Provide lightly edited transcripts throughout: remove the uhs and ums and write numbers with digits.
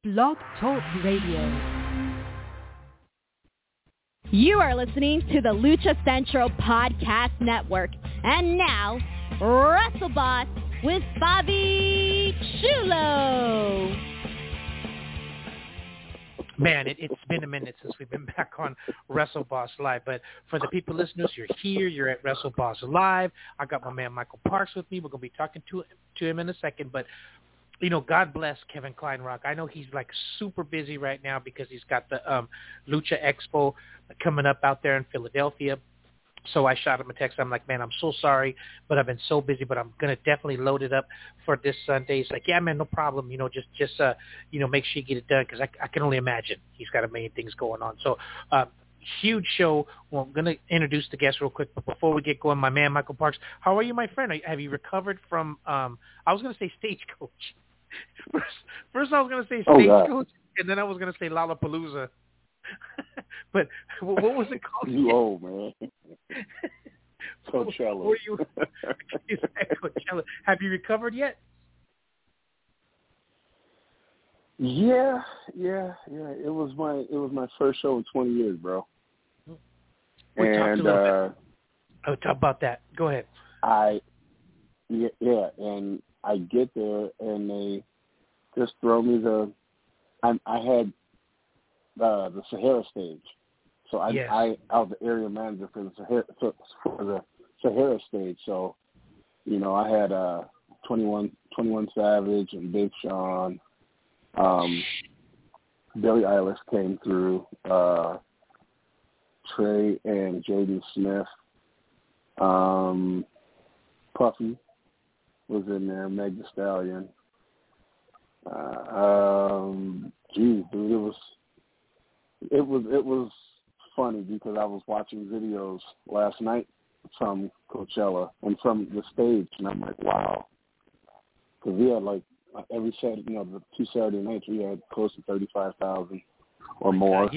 Blog Talk Radio. You are listening to the Lucha Central Podcast Network. And now, WrestleBoss with Bobby Chulo. Man, it's been a minute since we've been back on WrestleBoss Live. But for the people listeners, you're here. You're at WrestleBoss Live. I got my man Michael Parks with me. We're going to be talking to him in a second. But, you know, God bless Kevin Kleinrock. I know he's, like, super busy right now because he's got the Lucha Expo coming up out there in Philadelphia. So I shot him a text. I'm like, man, I'm so sorry, but I've been so busy, but I'm going to definitely load it up for this Sunday. He's like, yeah, man, no problem. You know, just you know, make sure you get it done because I can only imagine he's got a million things going on. So huge show. Well, I'm going to introduce the guest real quick, but before we get going, my man, Michael Parks, how are you, my friend? Have you recovered from, I was going to say Stagecoach. First I was going to say Stagecoach, and then I was going to say Lollapalooza. But what was it called? You old, man. Coachella. Were you? Coachella. Have you recovered yet? Yeah. It was my first show in 20 years, bro. We talked a little bit. Oh, talk about that. Go ahead. And I get there and they just throw me I had the Sahara stage. So I was the area manager for the Sahara stage. So, you know, I had 21 Savage and Big Sean. Billie Eilish came through. Trey and Jaden Smith. Puffy was in there. Meg Thee Stallion. It was funny because I was watching videos last night from Coachella and from the stage, and I'm like, wow. Because we had like every Saturday, you know, the 2 Saturday nights, we had close to 35,000 or more.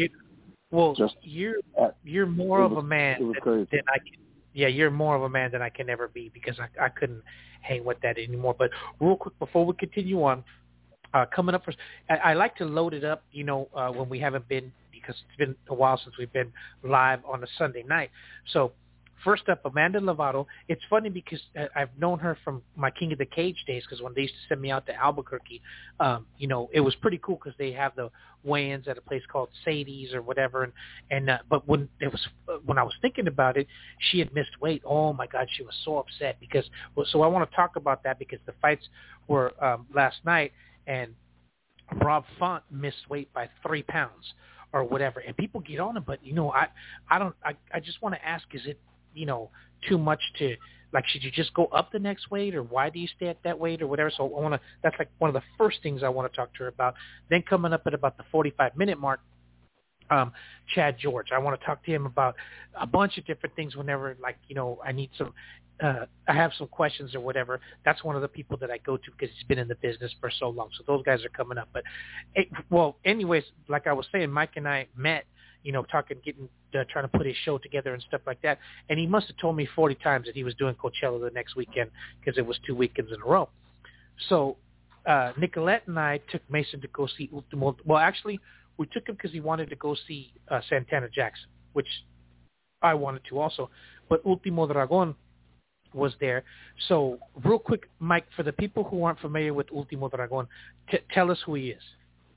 You're more of a man than I can. Yeah, you're more of a man than I can ever be because I couldn't hang with that anymore. But real quick before we continue on, coming up first, I like to load it up, you know, when we haven't been, because it's been a while since we've been live on a Sunday night. So first up, Amanda Lovato. It's funny because I've known her from my King of the Cage days, because when they used to send me out to Albuquerque, you know, it was pretty cool because they have the weigh-ins at a place called Sadie's or whatever. But when I was thinking about it, she had missed weight. Oh my God, she was so upset because. So I want to talk about that because the fights were last night, and Rob Font missed weight by 3 pounds or whatever, and people get on him. But you know, I just want to ask: is it, you know, too much to, like, should you just go up the next weight, or why do you stay at that weight, or whatever? So that's like one of the first things I want to talk to her about. Then coming up at about the 45-minute mark, Chad George. I want to talk to him about a bunch of different things whenever, like, you know, I need some, I have some questions or whatever. That's one of the people that I go to because he's been in the business for so long. So those guys are coming up. But, anyways, like I was saying, Mike and I met, you know, trying to put his show together and stuff like that. And he must have told me 40 times that he was doing Coachella the next weekend because it was 2 weekends in a row. So Nicolette and I took Mason to go see Ultimo. Well, actually, we took him because he wanted to go see Santana Jackson, which I wanted to also. But Ultimo Dragon was there. So real quick, Mike, for the people who aren't familiar with Ultimo Dragon, tell us who he is.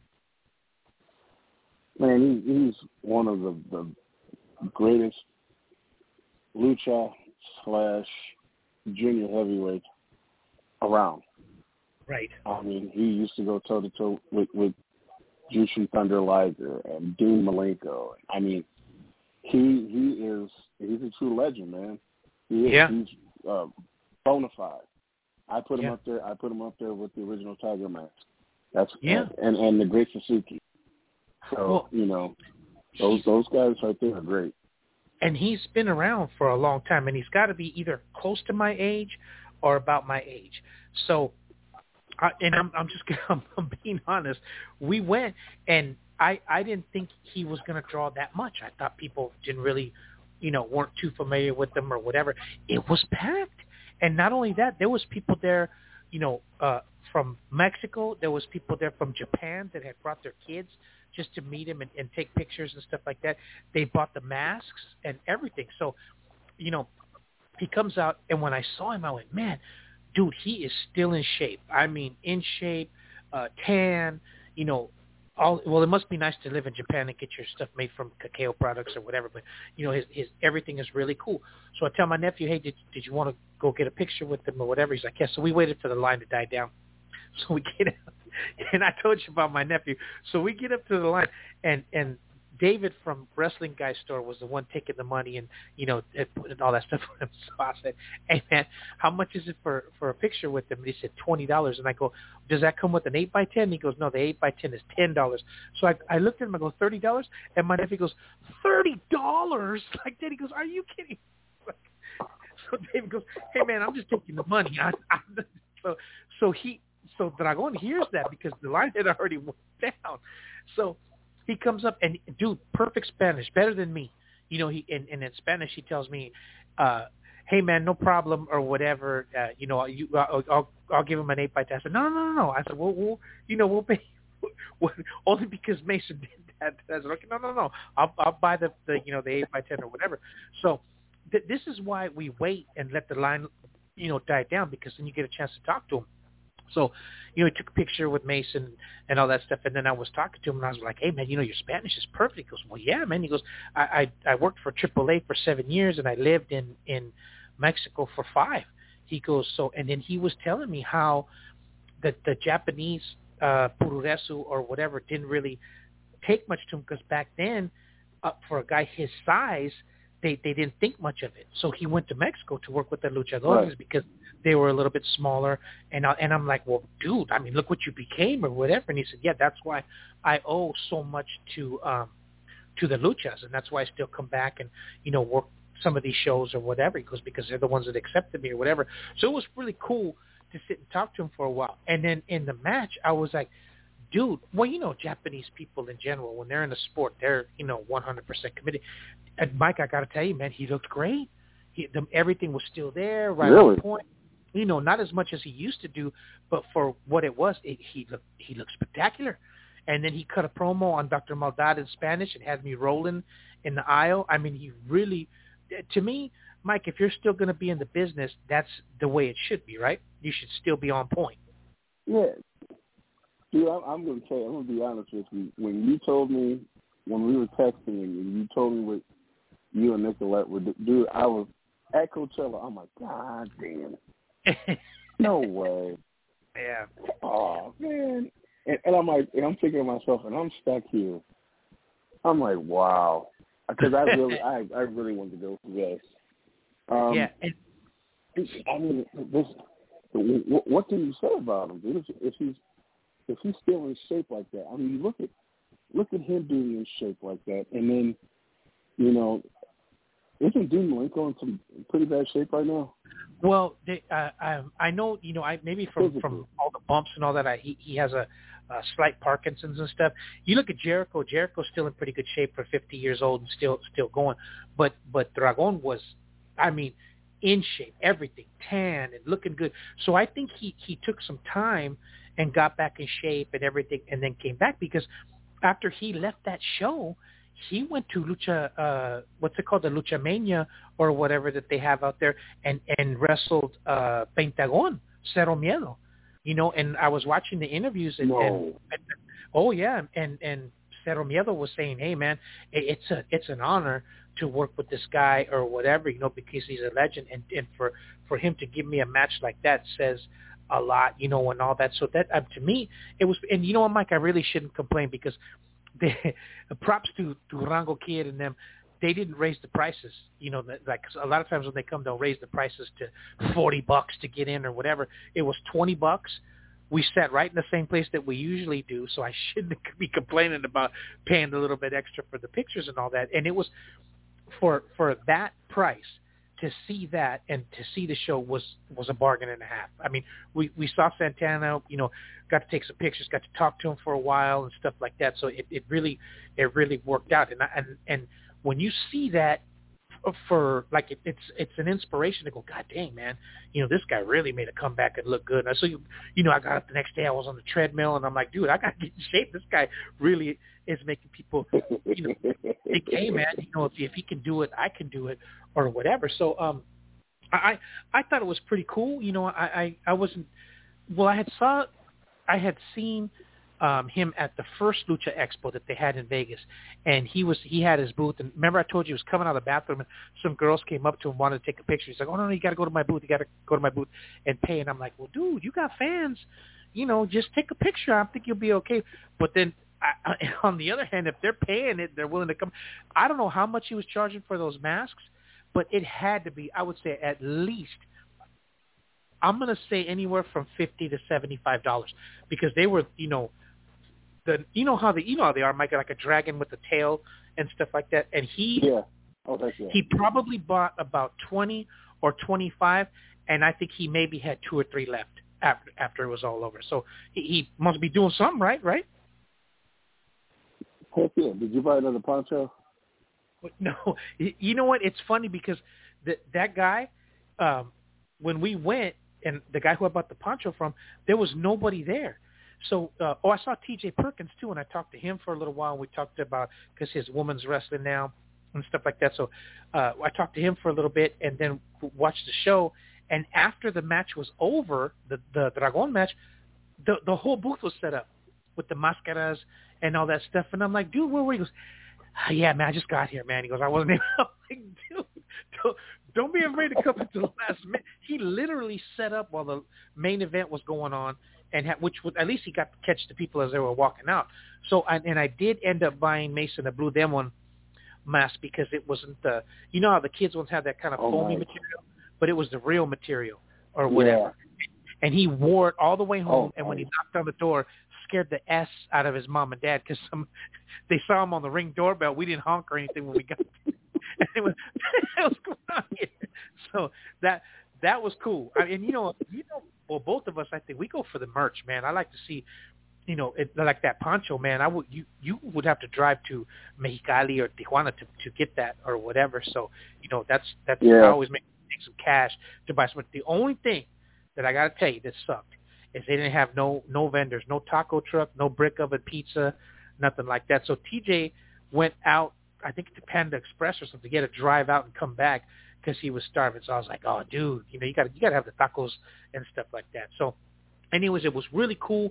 Man, he's one of the greatest lucha / junior heavyweights around. Right. I mean, he used to go toe-to-toe with Jushin Thunder Liger and Dean Malenko. I mean, he's a true legend, man. He is. Yeah. He's bona fide. I put him up there. I put him up there with the original Tiger Mask. And the Great Suzuki. So, you know, those guys right there are great. And he's been around for a long time, and he's got to be either close to my age or about my age. So, I'm being honest. We went, and I didn't think he was going to draw that much. I thought people didn't really, you know, weren't too familiar with him or whatever. It was packed. And not only that, there was people there, from Mexico. There was people there from Japan that had brought their kids just to meet him and take pictures and stuff like that. They bought the masks and everything. So, he comes out, and when I saw him, I went, man, dude, he is still in shape. I mean, in shape, tan, it must be nice to live in Japan and get your stuff made from cacao products or whatever, but, his everything is really cool. So I tell my nephew, hey, did you want to go get a picture with him or whatever? He's like, yeah. So we waited for the line to die down. So we get up, and I told you about my nephew. So we get up to the line, and David from Wrestling Guy Store was the one taking the money and, and all that stuff for him. So I said, hey, man, how much is it for a picture with him? And he said, $20. And I go, does that come with an 8x10? And he goes, no, the 8x10 is $10. So I looked at him, I go, $30? And my nephew goes, $30? Like that. He goes, are you kidding? So David goes, hey, man, I'm just taking the money. So Dragon hears that because the line had already went down. So he comes up and, dude, perfect Spanish, better than me. And in Spanish he tells me, hey, man, no problem or whatever. I'll give him an 8x10. I said, no. I said, we'll pay only because Mason did that. I said, okay, no. I'll buy the 8x10 or whatever. So this is why we wait and let the line, die down, because then you get a chance to talk to him. So, he took a picture with Mason and all that stuff, and then I was talking to him, and I was like, hey, man, your Spanish is perfect. He goes, well, yeah, man. He goes, I worked for AAA for 7 years, and I lived in Mexico for 5. He goes, and then he was telling me how the Japanese puroresu or whatever didn't really take much to him, because back then, for a guy his size, they didn't think much of it. So he went to Mexico to work with the luchadores, right, because they were a little bit smaller. And I'm like, well, dude, I mean, look what you became or whatever. And he said, yeah, that's why I owe so much to the luchas, and that's why I still come back and, work some of these shows or whatever. He goes, because they're the ones that accepted me or whatever. So it was really cool to sit and talk to him for a while. And then in the match, I was like, dude, well, Japanese people in general, when they're in a sport, they're, 100% committed. And Mike, I got to tell you, man, he looked great. Everything was still there, right on point. Not as much as he used to do, but for what it was, he looked spectacular. And then he cut a promo on Dr. Maldad in Spanish and had me rolling in the aisle. I mean, he really, to me, Mike, if you're still going to be in the business, that's the way it should be, right? You should still be on point. Yeah. Dude, I'm going to be honest with you. When you told me, when we were texting and you told me what you and Nicolette were doing, dude, I was at Coachella. I'm like, God damn. No way. Yeah. Oh, man. And I'm like, and I'm thinking to myself, and I'm stuck here. I'm like, wow. Because I really wanted to go for this. Yeah. I mean, what can you say about him, dude? If he's still in shape like that, I mean, look at him being in shape like that, and then, isn't Dean Malenko in some pretty bad shape right now? Well, I know, maybe from all the bumps and all that, he has a slight Parkinson's and stuff. You look at Jericho. Jericho's still in pretty good shape for 50 years old and still going. But Dragon was, I mean, in shape, everything, tan and looking good. So I think he took some time and got back in shape and everything, and then came back, because after he left that show, he went to Lucha, what's it called, the Lucha Mania or whatever that they have out there, and wrestled Pentagon, Cero Miedo, and I was watching the interviews, and oh yeah, and Cero Miedo was saying, hey man, it's an honor to work with this guy or whatever, because he's a legend, and for him to give me a match like that says a lot, and all that. So that to me, it was, and you know what, Mike, I really shouldn't complain, because props to Rango Kid and them. They didn't raise the prices. Like a lot of times when they come, they'll raise the prices to $40 to get in or whatever. It was $20. We sat right in the same place that we usually do, so I shouldn't be complaining about paying a little bit extra for the pictures and all that. And it was for that price, to see that and to see the show was a bargain and a half. I mean, we saw Santana, got to take some pictures, got to talk to him for a while and stuff like that. So it really worked out. And when you see that for like it's an inspiration to go, God dang, man, this guy really made a comeback and look good. And so I got up the next day, I was on the treadmill, and I'm like, dude, I got to get in shape. This guy really is making people think, hey, man, if he can do it, I can do it, or whatever. So I thought it was pretty cool. I wasn't. Well, I had seen him at the first Lucha Expo that they had in Vegas, and he had his booth. And remember, I told you he was coming out of the bathroom, and some girls came up to him, wanted to take a picture. He's like, "Oh no, you got to go to my booth. You got to go to my booth and pay." And I'm like, "Well, dude, you got fans. Just take a picture. I think you'll be okay." But then, on the other hand, if they're paying it, they're willing to come. I don't know how much he was charging for those masks, but it had to be, I would say, at least, I'm going to say anywhere from $50 to $75, because they were, how they are, Mike, like a dragon with a tail and stuff like that. And he probably bought about 20 or 25, and I think he maybe had 2 or 3 left after it was all over. So he must be doing something right? Heck yeah. Did you buy another poncho? No. You know what? It's funny because that guy, when we went, and the guy who I bought the poncho from, there was nobody there. So, I saw T.J. Perkins too, and I talked to him for a little while. And we talked about, because his woman's wrestling now and stuff like that. So, I talked to him for a little bit, and then watched the show. And after the match was over, the Dragon match, the whole booth was set up with the mascaras and all that stuff. And I'm like, dude, where were you? He goes, yeah, man, I just got here, man. He goes, I wasn't able. I'm like, dude, don't be afraid to come into the last minute. He literally set up while the main event was going on, and which would, at least he got to catch the people as they were walking out. So, and I did end up buying Mason a Blue Demon mask, because it wasn't how the kids ones have that kind of foamy material, but it was the real material or whatever. Yeah. And he wore it all the way home, and when he knocked on the door, scared the S out of his mom and dad, because they saw him on the Ring doorbell. We didn't honk or anything when we got there. And it was what's going on here. So that was cool. I mean, well, both of us, I think we go for the merch, man. I like to see, like that poncho, man. You would have to drive to Mexicali or Tijuana to get that or whatever. So that's I always make some cash to buy some. The only thing that I got to tell you that sucked is they didn't have no vendors, no taco truck, no brick oven pizza, nothing like that. So TJ went out, I think to Panda Express or something, to get a drive out and come back because he was starving. So I was like, oh, dude, you got to have the tacos and stuff like that. So anyways, it was really cool.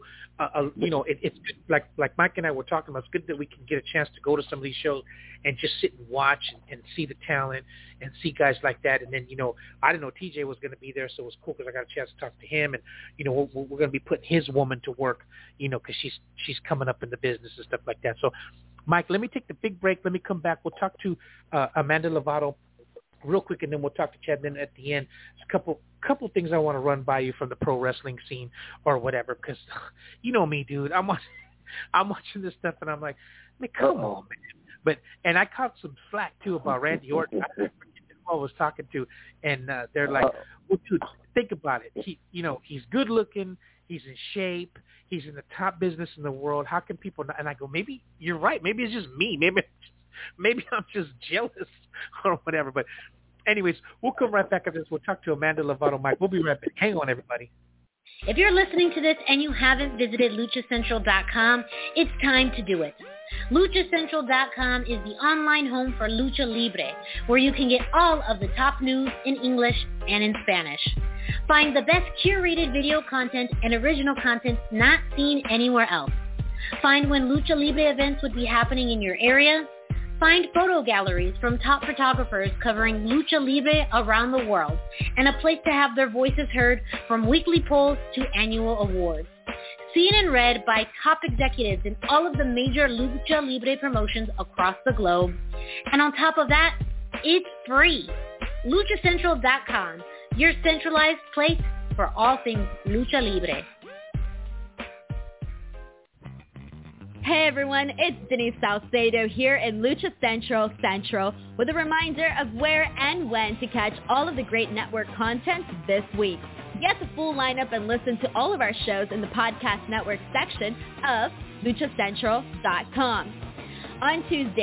It's good. Like Mike and I were talking about, it's good that we can get a chance to go to some of these shows and just sit and watch and see the talent and see guys like that. And then, I didn't know TJ was going to be there, so it was cool because I got a chance to talk to him. And, we're going to be putting his woman to work, because she's coming up in the business and stuff like that. So, Mike, let me take the big break. Let me come back. We'll talk to Amanda Lovato real quick, and then we'll talk to Chad. Then at the end, a couple things I want to run by you from the pro wrestling scene or whatever, because you know me, dude. I'm watching this stuff, and I'm like, man, come on, man. And I caught some slack too about Randy Orton. I forget who I was talking to, and they're like, well, dude, think about it. He's good looking. He's in shape. He's in the top business in the world. How can people not? And I go, maybe you're right. Maybe it's just me. Maybe I'm just jealous or whatever. But anyways, we'll come right back after this. We'll talk to Amanda Lovato, Mike. We'll be right back. Hang on, everybody. If you're listening to this and you haven't visited LuchaCentral.com, it's time to do it. LuchaCentral.com is the online home for Lucha Libre, where you can get all of the top news in English and in Spanish. Find the best curated video content and original content not seen anywhere else. Find when Lucha Libre events would be happening in your area. Find photo galleries from top photographers covering Lucha Libre around the world, and a place to have their voices heard from weekly polls to annual awards. Seen and read by top executives in all of the major Lucha Libre promotions across the globe. And on top of that, it's free. LuchaCentral.com, your centralized place for all things Lucha Libre. Hey everyone, it's Denise Salcedo here in Lucha Central with a reminder of where and when to catch all of the great network content this week. Get the full lineup and listen to all of our shows in the podcast network section of LuchaCentral.com. On Tuesdays,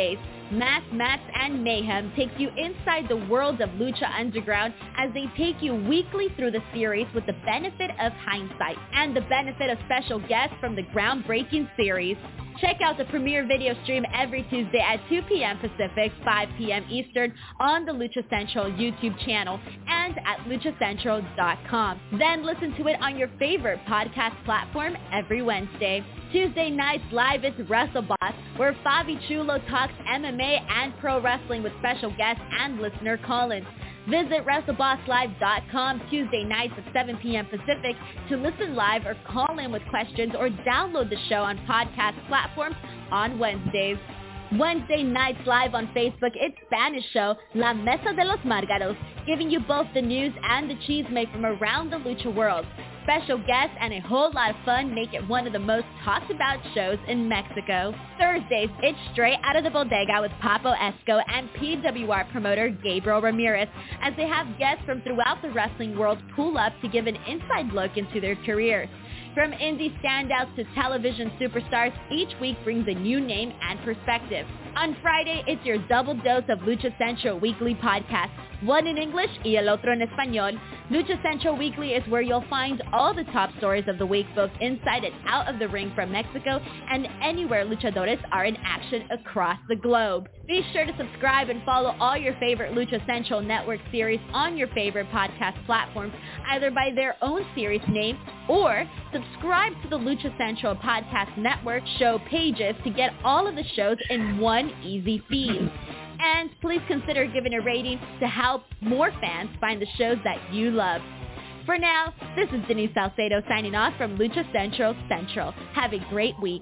Mass, Mats, and Mayhem takes you inside the world of Lucha Underground as they take you weekly through the series with the benefit of hindsight and the benefit of special guests from the groundbreaking series. Check out the premiere video stream every Tuesday at 2 p.m. Pacific, 5 p.m. Eastern on the Lucha Central YouTube channel and at luchacentral.com. Then listen to it on your favorite podcast platform every Wednesday. Tuesday nights live is WrestleBoss, where Fabi Chulo talks MMA and pro wrestling with special guests and listener call-ins. Visit WrestleBossLive.com Tuesday nights at 7 p.m. Pacific to listen live or call in with questions or download the show on podcast platforms on Wednesdays. Wednesday nights live on Facebook, it's Spanish show La Mesa de los Márgaros, giving you both the news and the chisme from around the lucha world. Special guests and a whole lot of fun make it one of the most talked about shows in Mexico. Thursdays, it's Straight Out of the Bodega with Papo Esco and PWR promoter Gabriel Ramirez as they have guests from throughout the wrestling world pull up to give an inside look into their careers. From indie standouts to television superstars, each week brings a new name and perspective. On Friday, it's your double dose of Lucha Central Weekly podcast, one in English y el otro en español. Lucha Central Weekly is where you'll find all the top stories of the week, both inside and out of the ring from Mexico and anywhere luchadores are in action across the globe. Be sure to subscribe and follow all your favorite Lucha Central Network series on your favorite podcast platforms, either by their own series name or subscribe to the Lucha Central Podcast Network show pages to get all of the shows in one easy feed. And please consider giving a rating to help more fans find the shows that you love. For now, this is Denise Salcedo signing off from Lucha Central Central. Have a great week.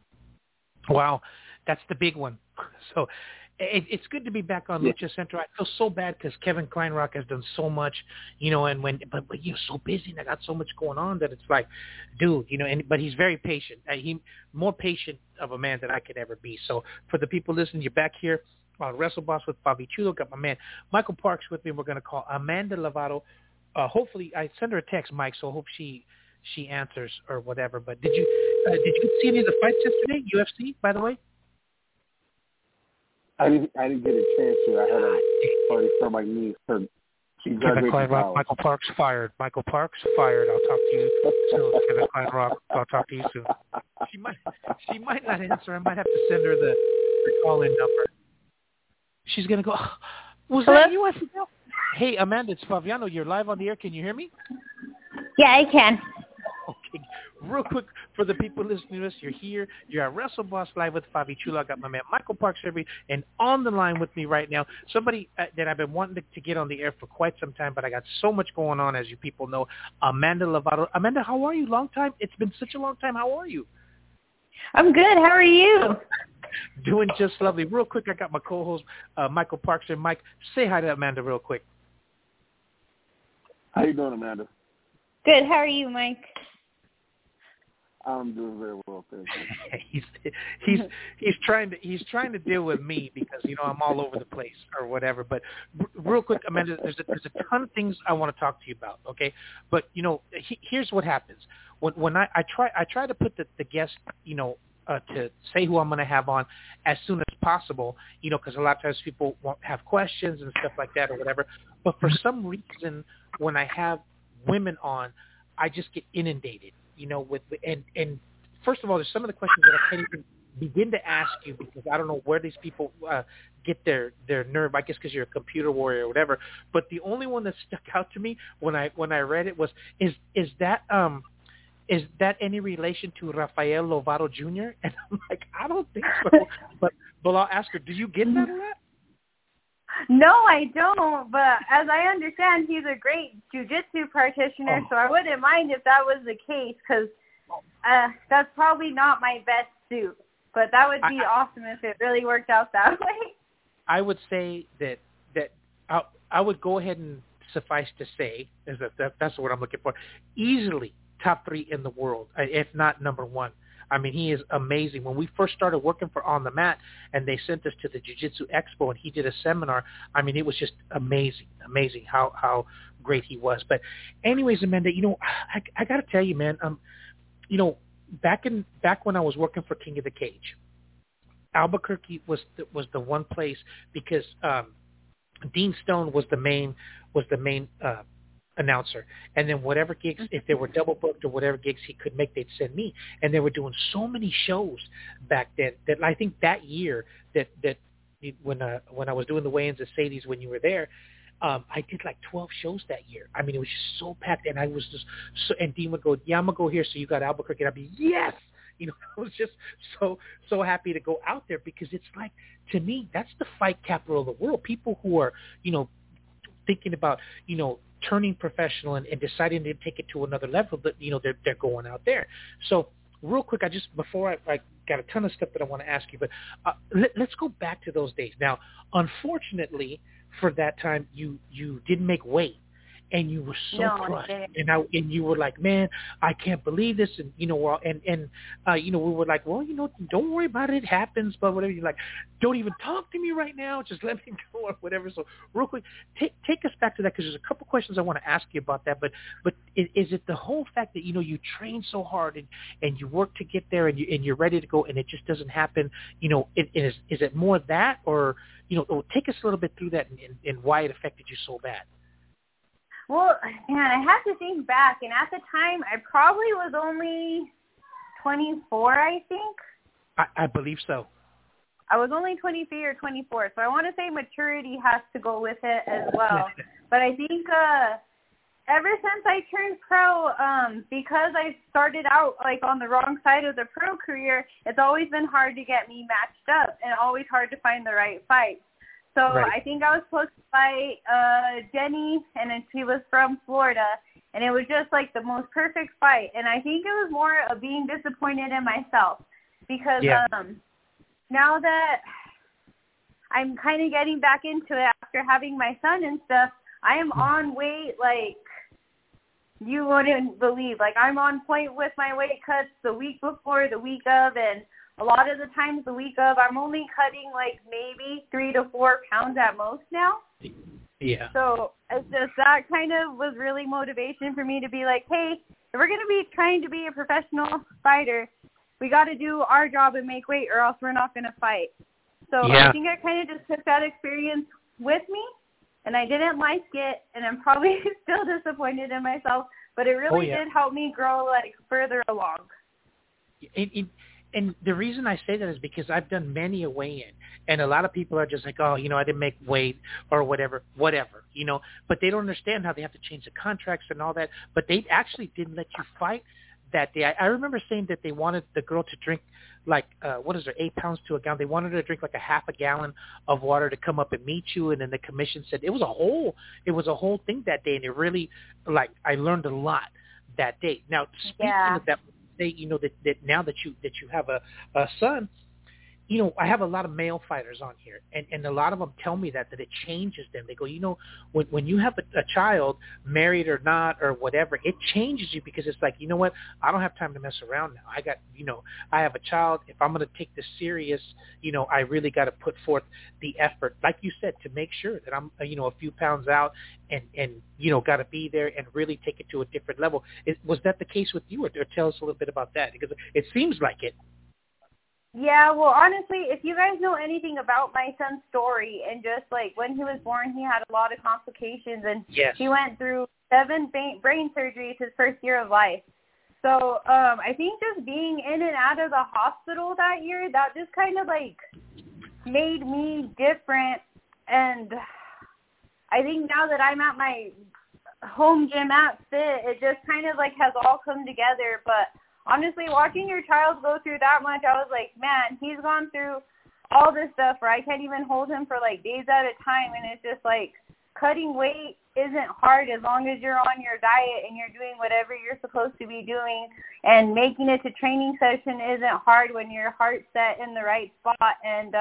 Wow, that's the big one. So it's good to be back on Lucha Central. I feel so bad because Kevin Kleinrock has done so much, but you're so busy and I got so much going on that it's like, dude, but he's very patient. He's more patient of a man than I could ever be. So for the people listening, you're back here on WrestleBoss with Fabi Chulo. Got my man Michael Parks with me. We're going to call Amanda Lovato. Hopefully, I send her a text, Mike, so I hope she answers or whatever. But did you see any of the fights yesterday, UFC, by the way? I didn't get a chance to. I had a party for my niece. Kevin Kleinrock, Michael Parks fired. Michael Parks fired. I'll talk to you soon. Kevin Kleinrock, I'll talk to you soon. She might not answer. I might have to send her the call-in number. She's gonna go. Was Hello? that you? Hey, Amanda, it's Fabiano. You're live on the air. Can you hear me? Yeah, I can. Okay. Real quick, for the people listening to us, you're here. You're at WrestleBoss Live with Fabi Chulo. I got my man Michael Parks here, and on the line with me right now, somebody that I've been wanting to get on the air for quite some time, but I got so much going on, as you people know, Amanda Lovato. Amanda, how are you? Long time. It's been such a long time. How are you? I'm good. How are you? Doing just lovely. Real quick, I got my co-host, Michael Parks. And Mike, say hi to Amanda real quick. How you doing, Amanda? Good. How are you, Mike? I'm doing very well, thank you. he's trying to deal with me because I'm all over the place or whatever. But real quick, Amanda, there's a ton of things I want to talk to you about. Okay, but here's what happens when I try to put the guest to say who I'm going to have on as soon as possible, because a lot of times people won't have questions and stuff like that or whatever. But for some reason, when I have women on, I just get inundated, and first of all, there's some of the questions that I can't even begin to ask you because I don't know where these people get their nerve. I guess because you're a computer warrior or whatever. But the only one that stuck out to me when I read it was, is that any relation to Rafael Lovato Jr.? And I'm like, I don't think so. But I'll ask her, do you get that a lot? No, I don't. But as I understand, he's a great jiu-jitsu practitioner, so I wouldn't mind if that was the case because that's probably not my best suit. But that would be awesome if it really worked out that way. I would say that I would go ahead and suffice to say, that's what I'm looking for, easily top 3 in the world, if not number 1. I mean, he is amazing. When we first started working for On the Mat and they sent us to the Jiu-Jitsu Expo and he did a seminar, I mean, it was just amazing how great he was. But anyways, Amanda, I got to tell you, man, back when I was working for King of the Cage, Albuquerque was the one place because Dean Stone was the main announcer, and then whatever gigs, if they were double booked or whatever gigs he could make, they'd send me. And they were doing so many shows back then that I think that year that when I was doing the weigh-ins at Sadie's when you were there, I did like 12 shows that year. I mean, it was just so packed, and I was just so. And Dean would go, "Yeah, I'm gonna go here." So you got Albuquerque, and I'd be, "Yes." You know, I was just so happy to go out there because it's like, to me, that's the fight capital of the world. People who are, you know, thinking about, you know, turning professional and deciding to take it to another level, but, you know, they're going out there. So real quick, before I got a ton of stuff that I want to ask you, but let's go back to those days. Now, unfortunately, for that time, you didn't make weight. And you were so crushed, and you were like, "Man, I can't believe this." And you know, you know, we were like, "Well, you know, don't worry about it. It happens." But whatever, you're like, "Don't even talk to me right now. Just let me go," or whatever. So, real quick, take us back to that because there's a couple questions I want to ask you about that. But is it the whole fact that, you know, you train so hard and you work to get there and you're ready to go and it just doesn't happen? You know, is it more that, or, you know, take us a little bit through that and why it affected you so bad? Well, man, I have to think back, and at the time, I probably was only 24, I think. I believe so. I was only 23 or 24, so I want to say maturity has to go with it as well. But I think ever since I turned pro, because I started out like on the wrong side of the pro career, it's always been hard to get me matched up and always hard to find the right fight. So I think I was supposed to fight Jenny, and then she was from Florida, and it was just like the most perfect fight. And I think it was more of being disappointed in myself because now that I'm kind of getting back into it after having my son and stuff, I am on weight like you wouldn't believe. Like, I'm on point with my weight cuts the week before, the week of, and a lot of the times the week of, I'm only cutting like maybe 3 to 4 pounds at most now. Yeah. So it's just that kind of was really motivation for me to be like, hey, if we're going to be trying to be a professional fighter, we got to do our job and make weight or else we're not going to fight. So I think I kind of just took that experience with me, and I didn't like it, and I'm probably still disappointed in myself, but it really did help me grow like further along. And the reason I say that is because I've done many a weigh-in, and a lot of people are just like, oh, you know, I didn't make weight or whatever, you know, but they don't understand how they have to change the contracts and all that. But they actually didn't let you fight that day. I remember saying that they wanted the girl to drink like, 8 pounds to a gallon. They wanted her to drink like a half a gallon of water to come up and meet you. And then the commission said it was a whole thing that day. And it really, like, I learned a lot that day. Now, speaking of that, you know, that now that you have a son, you know, I have a lot of male fighters on here, and a lot of them tell me that it changes them. They go, you know, when you have a child, married or not or whatever, it changes you because it's like, you know what, I don't have time to mess around now. I have a child. If I'm going to take this serious, you know, I really got to put forth the effort, like you said, to make sure that I'm, you know, a few pounds out and you know, got to be there and really take it to a different level. Was that the case with you, or tell us a little bit about that? Because it seems like it. Yeah, well, honestly, if you guys know anything about my son's story, and just like when he was born, he had a lot of complications, and he went through 7 brain surgeries his first year of life. So I think just being in and out of the hospital that year, that just kind of like made me different. And I think now that I'm at my home gym at Fit, it just kind of like has all come together. But honestly, watching your child go through that much, I was like, man, he's gone through all this stuff where I can't even hold him for like days at a time. And it's just like cutting weight isn't hard as long as you're on your diet and you're doing whatever you're supposed to be doing. And making it to training session isn't hard when your heart's set in the right spot. And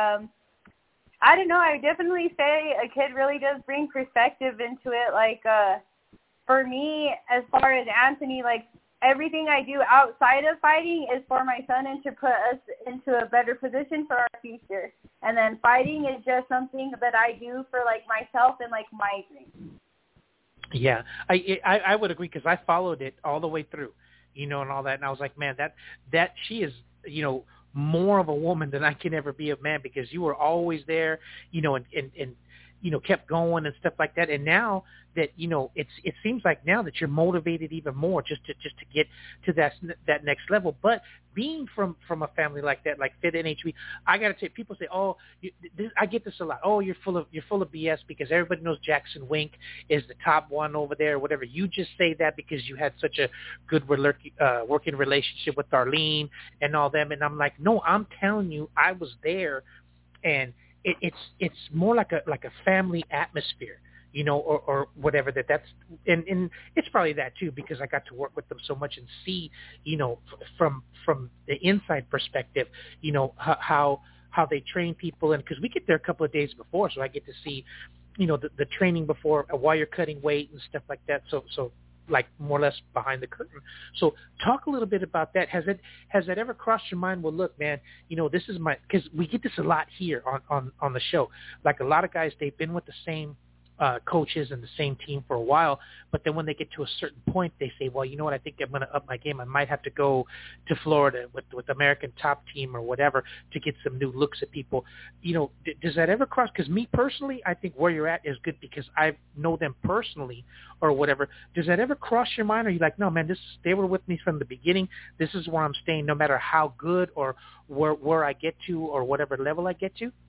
I don't know, I would definitely say a kid really does bring perspective into it. Like for me, as far as Anthony, like, everything I do outside of fighting is for my son and to put us into a better position for our future. And then fighting is just something that I do for like myself and like my dreams. Yeah, I would agree because I followed it all the way through, you know, and all that. And I was like, man, that she is, you know, more of a woman than I can ever be a man, because you were always there, you know, and you know, kept going and stuff like that. And now that, you know, it seems like now that you're motivated even more just to get to that next level. But being from a family like that, like Fit NHB, I got to tell you, people say, oh, I get this a lot. Oh, you're full of BS because everybody knows Jackson Wink is the top one over there or whatever. You just say that because you had such a good working relationship with Darlene and all them. And I'm like, no, I'm telling you, I was there, and it's more like a family atmosphere, you know, or whatever. That's and it's probably that too, because I got to work with them so much and see, you know, from the inside perspective, you know, how they train people, and because we get there a couple of days before, so I get to see, you know, the training before while you're cutting weight and stuff like that. So like more or less behind the curtain. So talk a little bit about that. Has that ever crossed your mind? Well, look, man, you know, this is because we get this a lot here on the show. Like a lot of guys, they've been with the same coaches and the same team for a while, but then when they get to a certain point, they say, well, you know what, I think I'm going to up my game. I might have to go to Florida with American Top Team or whatever to get some new looks at people. You know, does that ever cross? Because me personally, I think where you're at is good because I know them personally or whatever. Does that ever cross your mind? Or are you like, no, man, they were with me from the beginning. This is where I'm staying no matter how good or where I get to or whatever level I get to?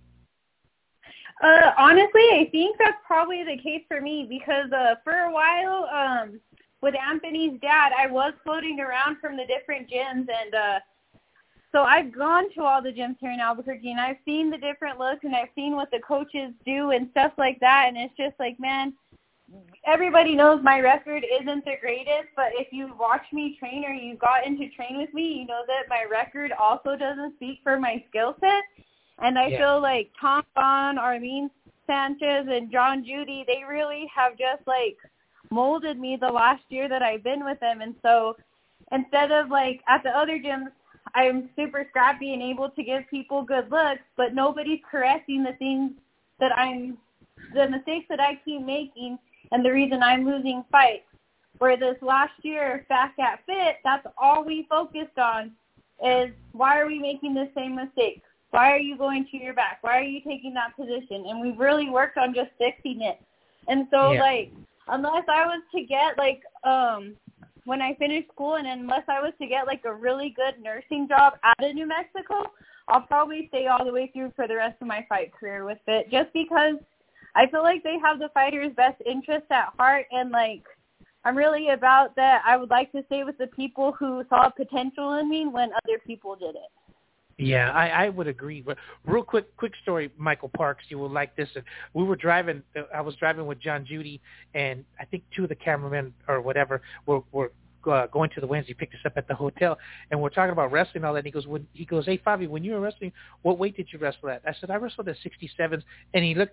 Honestly, I think that's probably the case for me because for a while with Anthony's dad, I was floating around from the different gyms, and so I've gone to all the gyms here in Albuquerque, and I've seen the different looks, and I've seen what the coaches do and stuff like that, and it's just like, man, everybody knows my record isn't the greatest, but if you watch me train or you got into train with me, you know that my record also doesn't speak for my skill set. And I feel like Tom Vaughn, Arlene Sanchez, and John Judy, they really have just, like, molded me the last year that I've been with them. And so instead of, like, at the other gyms, I'm super scrappy and able to give people good looks, but nobody's correcting the things that the mistakes that I keep making and the reason I'm losing fights. Where this last year, Fat Cat Fit, that's all we focused on is why are we making the same mistakes? Why are you going to your back? Why are you taking that position? And we've really worked on just fixing it. And so, like, unless I was to get, like, when I finished school and unless I was to get, like, a really good nursing job out of New Mexico, I'll probably stay all the way through for the rest of my fight career with it just because I feel like they have the fighter's best interest at heart. And, like, I'm really about that. I would like to stay with the people who saw potential in me when other people did it. Yeah, I would agree. But real quick story, Michael Parks, you will like this. We were driving. I was driving with John Judy, and I think two of the cameramen or whatever were going to the Wednesday. He picked us up at the hotel, and we're talking about wrestling and all that. And he goes, hey, Fabi, when you were wrestling, what weight did you wrestle at? I said, I wrestled at 67s. And he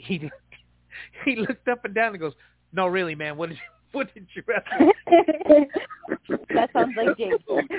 looked up and down and goes, no, really, man, what did you wrestle? That sounds like James.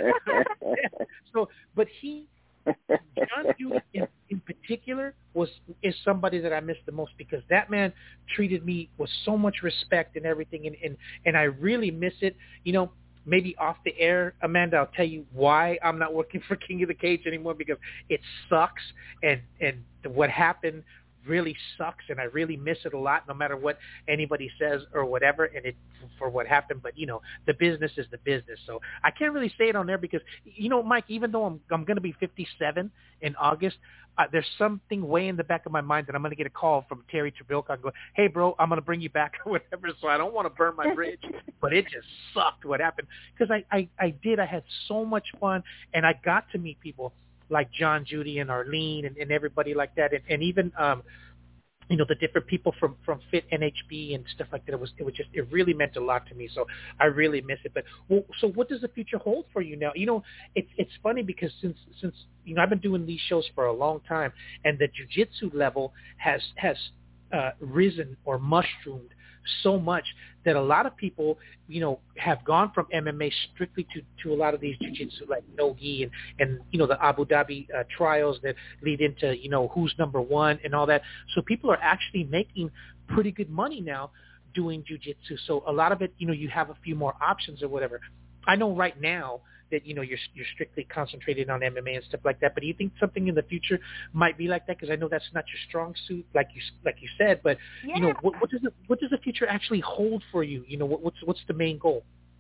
So, but John Judy in particular is somebody that I miss the most because that man treated me with so much respect and everything, and I really miss it. You know, maybe off the air, Amanda, I'll tell you why I'm not working for King of the Cage anymore because it sucks, and what happened really sucks, and I really miss it a lot no matter what anybody says or whatever, and it for what happened. But, you know, the business is the business. So I can't really say it on there because, you know, Mike, even though I'm going to be 57 in August, there's something way in the back of my mind that I'm going to get a call from Terry Trebilcock and go, hey, bro, I'm going to bring you back or whatever. So I don't want to burn my bridge, but it just sucked what happened because I had so much fun, and I got to meet people like John Judy and Arlene and everybody like that, and even you know, the different people from Fit NHB and stuff like that. It really meant a lot to me. So I really miss it. But so what does the future hold for you now? You know, it's funny because since you know I've been doing these shows for a long time, and the jiu-jitsu level has risen or mushroomed so much that a lot of people, you know, have gone from MMA strictly to a lot of these jiu-jitsu like no-gi and you know, the Abu Dhabi trials that lead into, you know, who's number one and all that. So people are actually making pretty good money now doing jiu-jitsu. So a lot of it, you know, you have a few more options or whatever. I know right now that you're strictly concentrated on MMA and stuff like that. But do you think something in the future might be like that? Because I know that's not your strong suit, like you said. But what does the future actually hold for you? What's the main goal?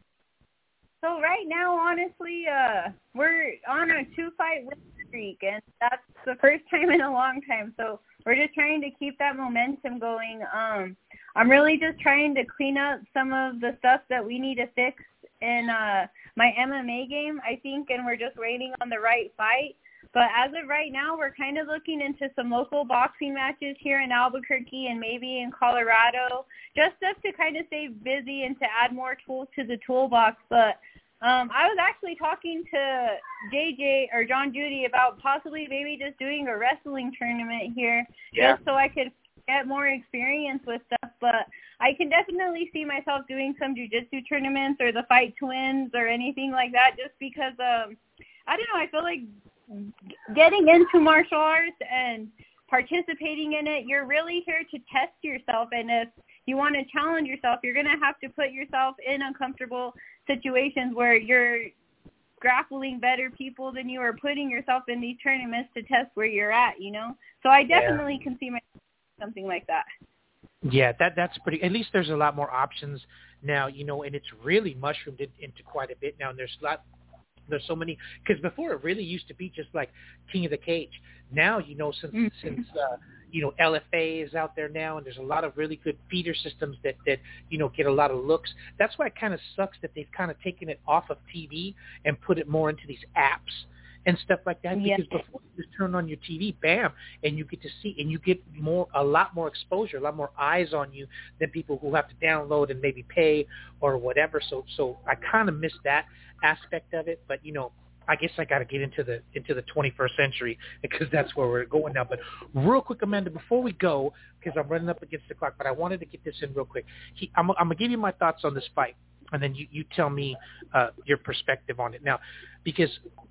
So right now, honestly, we're on a 2-fight win streak, and that's the first time in a long time. So we're just trying to keep that momentum going. I'm really just trying to clean up some of the stuff that we need to fix in my MMA game, I think, and we're just waiting on the right fight. But as of right now, we're kind of looking into some local boxing matches here in Albuquerque and maybe in Colorado, just stuff to kind of stay busy and to add more tools to the toolbox. But I was actually talking to JJ or John Judy about possibly maybe just doing a wrestling tournament here, just so I could get more experience with stuff. But I can definitely see myself doing some jiu-jitsu tournaments or the Fight Twins or anything like that, just because, I don't know, I feel like getting into martial arts and participating in it, you're really here to test yourself. And if you want to challenge yourself, you're going to have to put yourself in uncomfortable situations where you're grappling better people than you are, putting yourself in these tournaments to test where you're at, So I definitely can see myself something like that. Yeah, that's pretty. At least there's a lot more options now, and it's really mushroomed into quite a bit now. And there's so many, because before it really used to be just like King of the Cage. Now, since LFA is out there now, and there's a lot of really good feeder systems that get a lot of looks. That's why it kind of sucks that they've kind of taken it off of TV and put it more into these apps and stuff like that. Because before you just turn on your TV, bam, and you get to see, and you get a lot more exposure, a lot more eyes on you than people who have to download and maybe pay or whatever. So I kind of miss that aspect of it, but I guess I got to get into the 21st century because that's where we're going now. But real quick, Amanda, before we go, because I'm running up against the clock, but I wanted to get this in real quick. I'm gonna give you my thoughts on this fight, and then you tell me your perspective on it now, because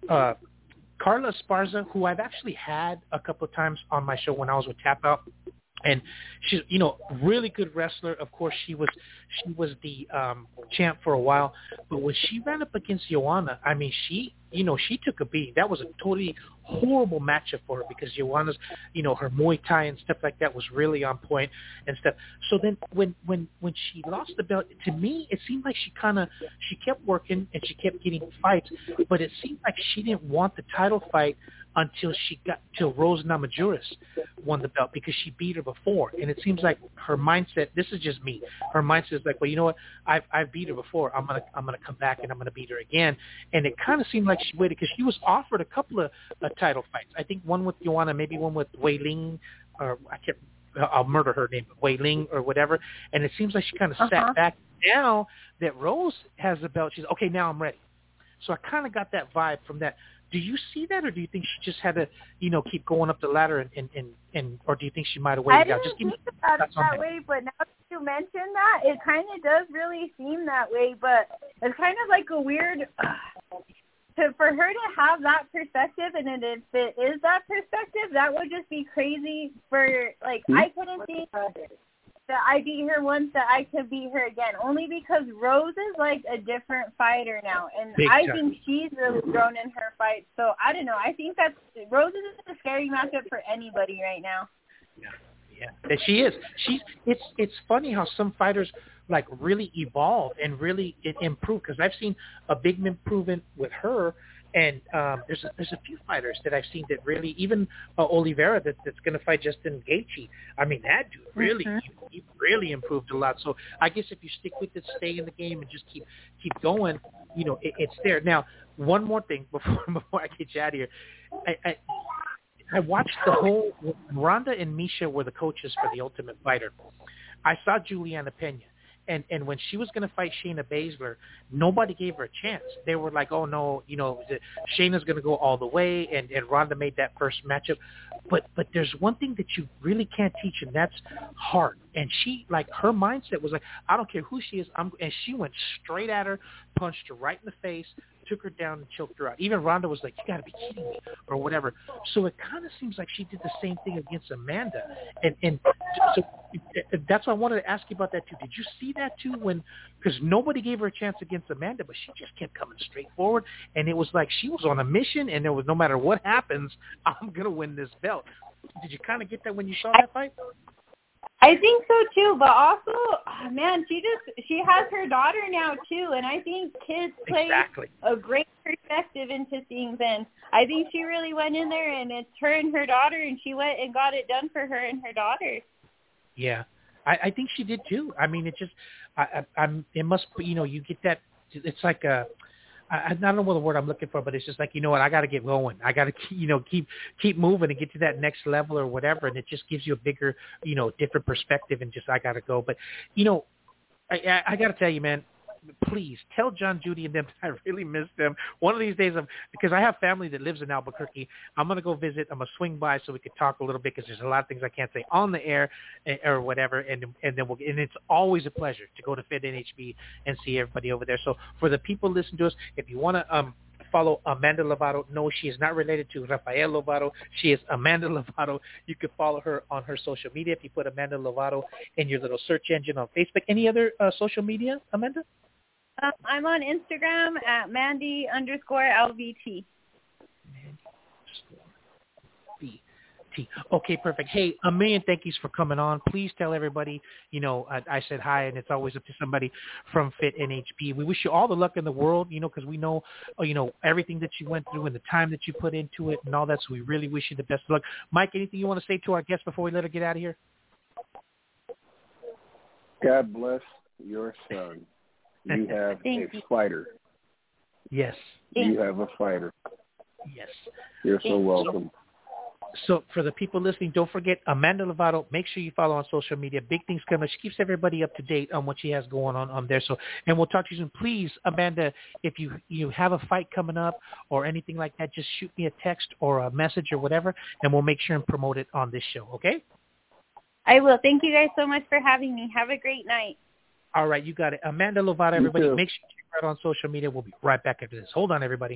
Carla Esparza, who I've actually had a couple of times on my show when I was with Tap Out, and she's, really good wrestler. Of course, she was the champ for a while. But when she ran up against Joanna, I mean, she took a beating. That was a totally horrible matchup for her because Joanna's, her Muay Thai and stuff like that was really on point and stuff. So then when she lost the belt, to me, it seemed like she kept working and she kept getting fights, but it seemed like she didn't want the title fight until Rose Namajunas won the belt, because she beat her before. And it seems like her mindset, this is just me, her mindset is like, well, you know what, I've beat her before, I'm gonna come back and I'm gonna beat her again. And it kind of seemed like she waited, because she was offered a couple of title fights. I think one with Joanna, maybe one with Wei Ling, or I'll murder her name, Wei Ling or whatever. And it seems like she kind of sat back. Now that Rose has the belt, she's okay, now I'm ready. So I kind of got that vibe from that. Do you see that, or do you think she just had to, keep going up the ladder, and or do you think she might have waited out? Just give me that way, but now that you mention that, it kind of does really seem that way. But it's kind of like a weird for her to have that perspective, and then if it is that perspective, that would just be crazy. I couldn't see that I beat her once, that I could beat her again, only because Rose is like a different fighter now, and I think she's really grown in her fight. So I don't know. I think that Rose is a scary matchup for anybody right now. Yeah, and she is. It's funny how some fighters like really evolve and really improve, because I've seen a big improvement with her. And there's a few fighters that I've seen that really, even Oliveira that's going to fight Justin Gaethje. I mean, that dude really, he really improved a lot. So I guess if you stick with it, stay in the game, and just keep going, it's there. Now, one more thing before I get you out of here, I watched the whole. Ronda and Misha were the coaches for the Ultimate Fighter. I saw Juliana Pena. And when she was going to fight Shayna Baszler, nobody gave her a chance. They were like, oh, no, Shayna's going to go all the way, and Ronda made that first matchup. But there's one thing that you really can't teach, and that's heart. And she, like, her mindset was like, I don't care who she is. And she went straight at her, punched her right in the face, took her down and choked her out. Even Ronda was like, you got to be kidding me, or whatever. So it kind of seems like she did the same thing against Amanda. And so that's why I wanted to ask you about that too. Did you see that too? Because nobody gave her a chance against Amanda, but she just kept coming straight forward. And it was like she was on a mission, and there was, no matter what happens, I'm going to win this belt. Did you kind of get that when you saw that fight? I think so too, but also, man, she has her daughter now too, and I think kids play a great perspective into things. And I think she really went in there, and it's her and her daughter, and she went and got it done for her and her daughter. Yeah, I think she did too. I mean, it just, it must be, you get that. It's like I don't know what the word I'm looking for, but it's just like, you know what, I got to get going. I got to, keep moving and get to that next level or whatever. And it just gives you a bigger, different perspective, and just, I got to go. But, I got to tell you, man, please tell John, Judy, and them I really miss them. One of these days, because I have family that lives in Albuquerque, I'm going to go visit. I'm going to swing by so we can talk a little bit, because there's a lot of things I can't say on the air or whatever. And then and it's always a pleasure to go to Fit NHB and see everybody over there. So for the people listening to us, if you want to follow Amanda Lovato, no, she is not related to Rafael Lovato. She is Amanda Lovato. You can follow her on her social media if you put Amanda Lovato in your little search engine on Facebook. Any other social media, Amanda? I'm on Instagram at Mandy_LVT. Mandy_LVT. Okay, perfect. Hey, a million thank yous for coming on. Please tell everybody, I said hi, and it's always up to somebody from Fit NHB. We wish you all the luck in the world, because we know, everything that you went through and the time that you put into it and all that, so we really wish you the best of luck. Mike, anything you want to say to our guests before we let her get out of here? God bless your son. You have a fighter. Yes. You have a fighter. Yes. You're so welcome. So for the people listening, don't forget Amanda Lovato. Make sure you follow on social media. Big things coming. She keeps everybody up to date on what she has going on there. So, and we'll talk to you soon. Please, Amanda, if you have a fight coming up or anything like that, just shoot me a text or a message or whatever, and we'll make sure and promote it on this show. Okay? I will. Thank you guys so much for having me. Have a great night. All right, you got it. Amanda Lovato, everybody. Make sure you check her out on social media. We'll be right back after this. Hold on, everybody.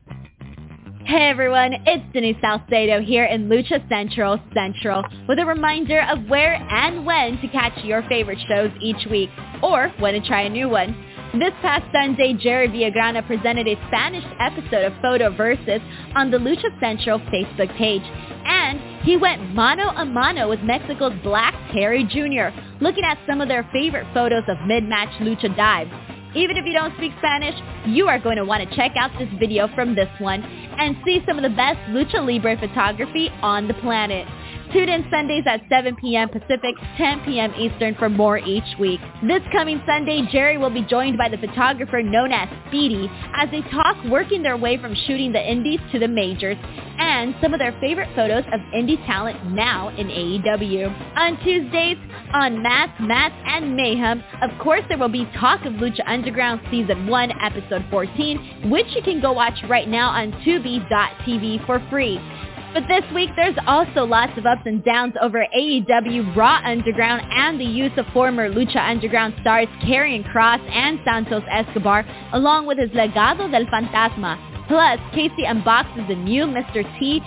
Hey everyone, it's Denise Salcedo here in Lucha Central with a reminder of where and when to catch your favorite shows each week, or when to try a new one. This past Sunday, Jerry Villagrana presented a Spanish episode of Photo Versus on the Lucha Central Facebook page. And he went mano a mano with Mexico's Black Terry Jr., looking at some of their favorite photos of mid-match lucha dives. Even if you don't speak Spanish, you are going to want to check out this video from this one and see some of the best Lucha Libre photography on the planet. Tune in Sundays at 7 p.m. Pacific, 10 p.m. Eastern for more each week. This coming Sunday, Jerry will be joined by the photographer known as Speedy as they talk working their way from shooting the indies to the majors and some of their favorite photos of indie talent now in AEW. On Tuesdays, on Mats, and Mayhem, of course there will be Talk of Lucha Underground Season 1, Episode 14, which you can go watch right now on Tubi.tv for free. But this week, there's also lots of ups and downs over AEW, Raw Underground, and the use of former Lucha Underground stars Karrion Kross and Santos Escobar, along with his Legado del Fantasma. Plus, Casey unboxes the new Mr. T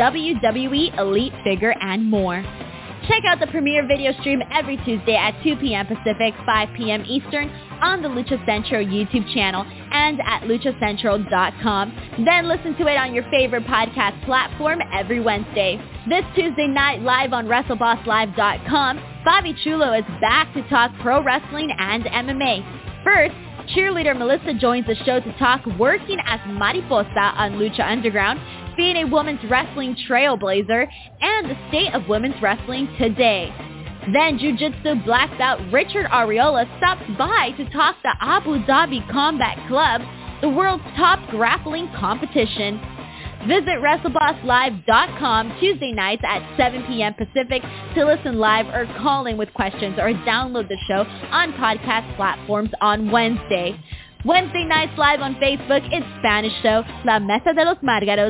WWE Elite figure and more. Check out the premiere video stream every Tuesday at 2 p.m. Pacific, 5 p.m. Eastern on the Lucha Central YouTube channel and at luchacentral.com. Then listen to it on your favorite podcast platform every Wednesday. This Tuesday night, live on WrestleBossLive.com, Bobby Chulo is back to talk pro wrestling and MMA. First, cheerleader Melissa joins the show to talk working as Mariposa on Lucha Underground, being a women's wrestling trailblazer, and the state of women's wrestling today. Then Jiu-Jitsu black belt Richard Areola stops by to talk the Abu Dhabi Combat Club, the world's top grappling competition. Visit WrestleBossLive.com Tuesday nights at 7 p.m. Pacific to listen live or call in with questions or download the show on podcast platforms on Wednesday. Wednesday nights live on Facebook, it's Spanish show, La Mesa de los Margaros.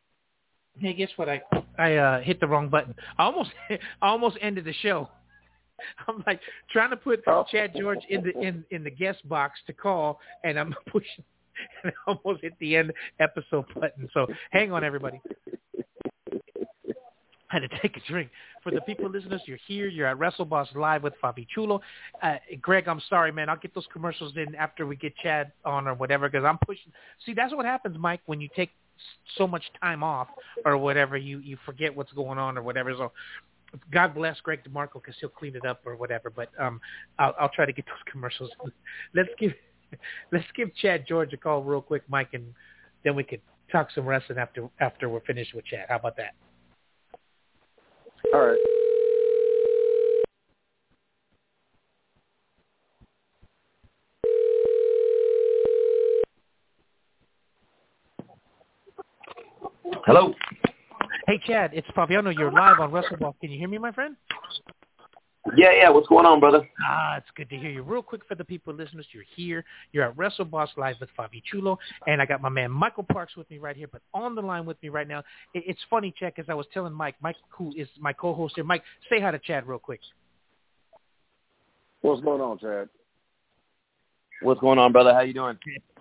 Hey, guess what? I hit the wrong button. I almost ended the show. I'm like trying to put Chad George in the guest box to call, and I'm pushing, and I almost hit the end episode button. So hang on, everybody. I had to take a drink. For the people listeners, you're here. You're at WrestleBoss Live with Fabi Chulo. Greg, I'm sorry, man. I'll get those commercials in after we get Chad on or whatever, because I'm pushing. See, that's what happens, Mike, when you take so much time off or whatever. You forget what's going on or whatever. So God bless Greg DeMarco because he'll clean it up or whatever. But I'll try to get those commercials. Let's give Chad George a call real quick, Mike, and then we can talk some wrestling after we're finished with Chad. How about that? All right. Hello. Hey, Chad, it's Fabiano. You're live on WrestleBall. Can you hear me, my friend? Yeah. What's going on, brother? It's good to hear you. Real quick for the people listeners, you're here. You're at WrestleBoss Live with Fabi Chulo, and I got my man Michael Parks with me right here, but on the line with me right now. It's funny, Chad, as I was telling Mike, who is my co-host here. Mike, say hi to Chad real quick. What's going on, Chad? What's going on, brother? How you doing?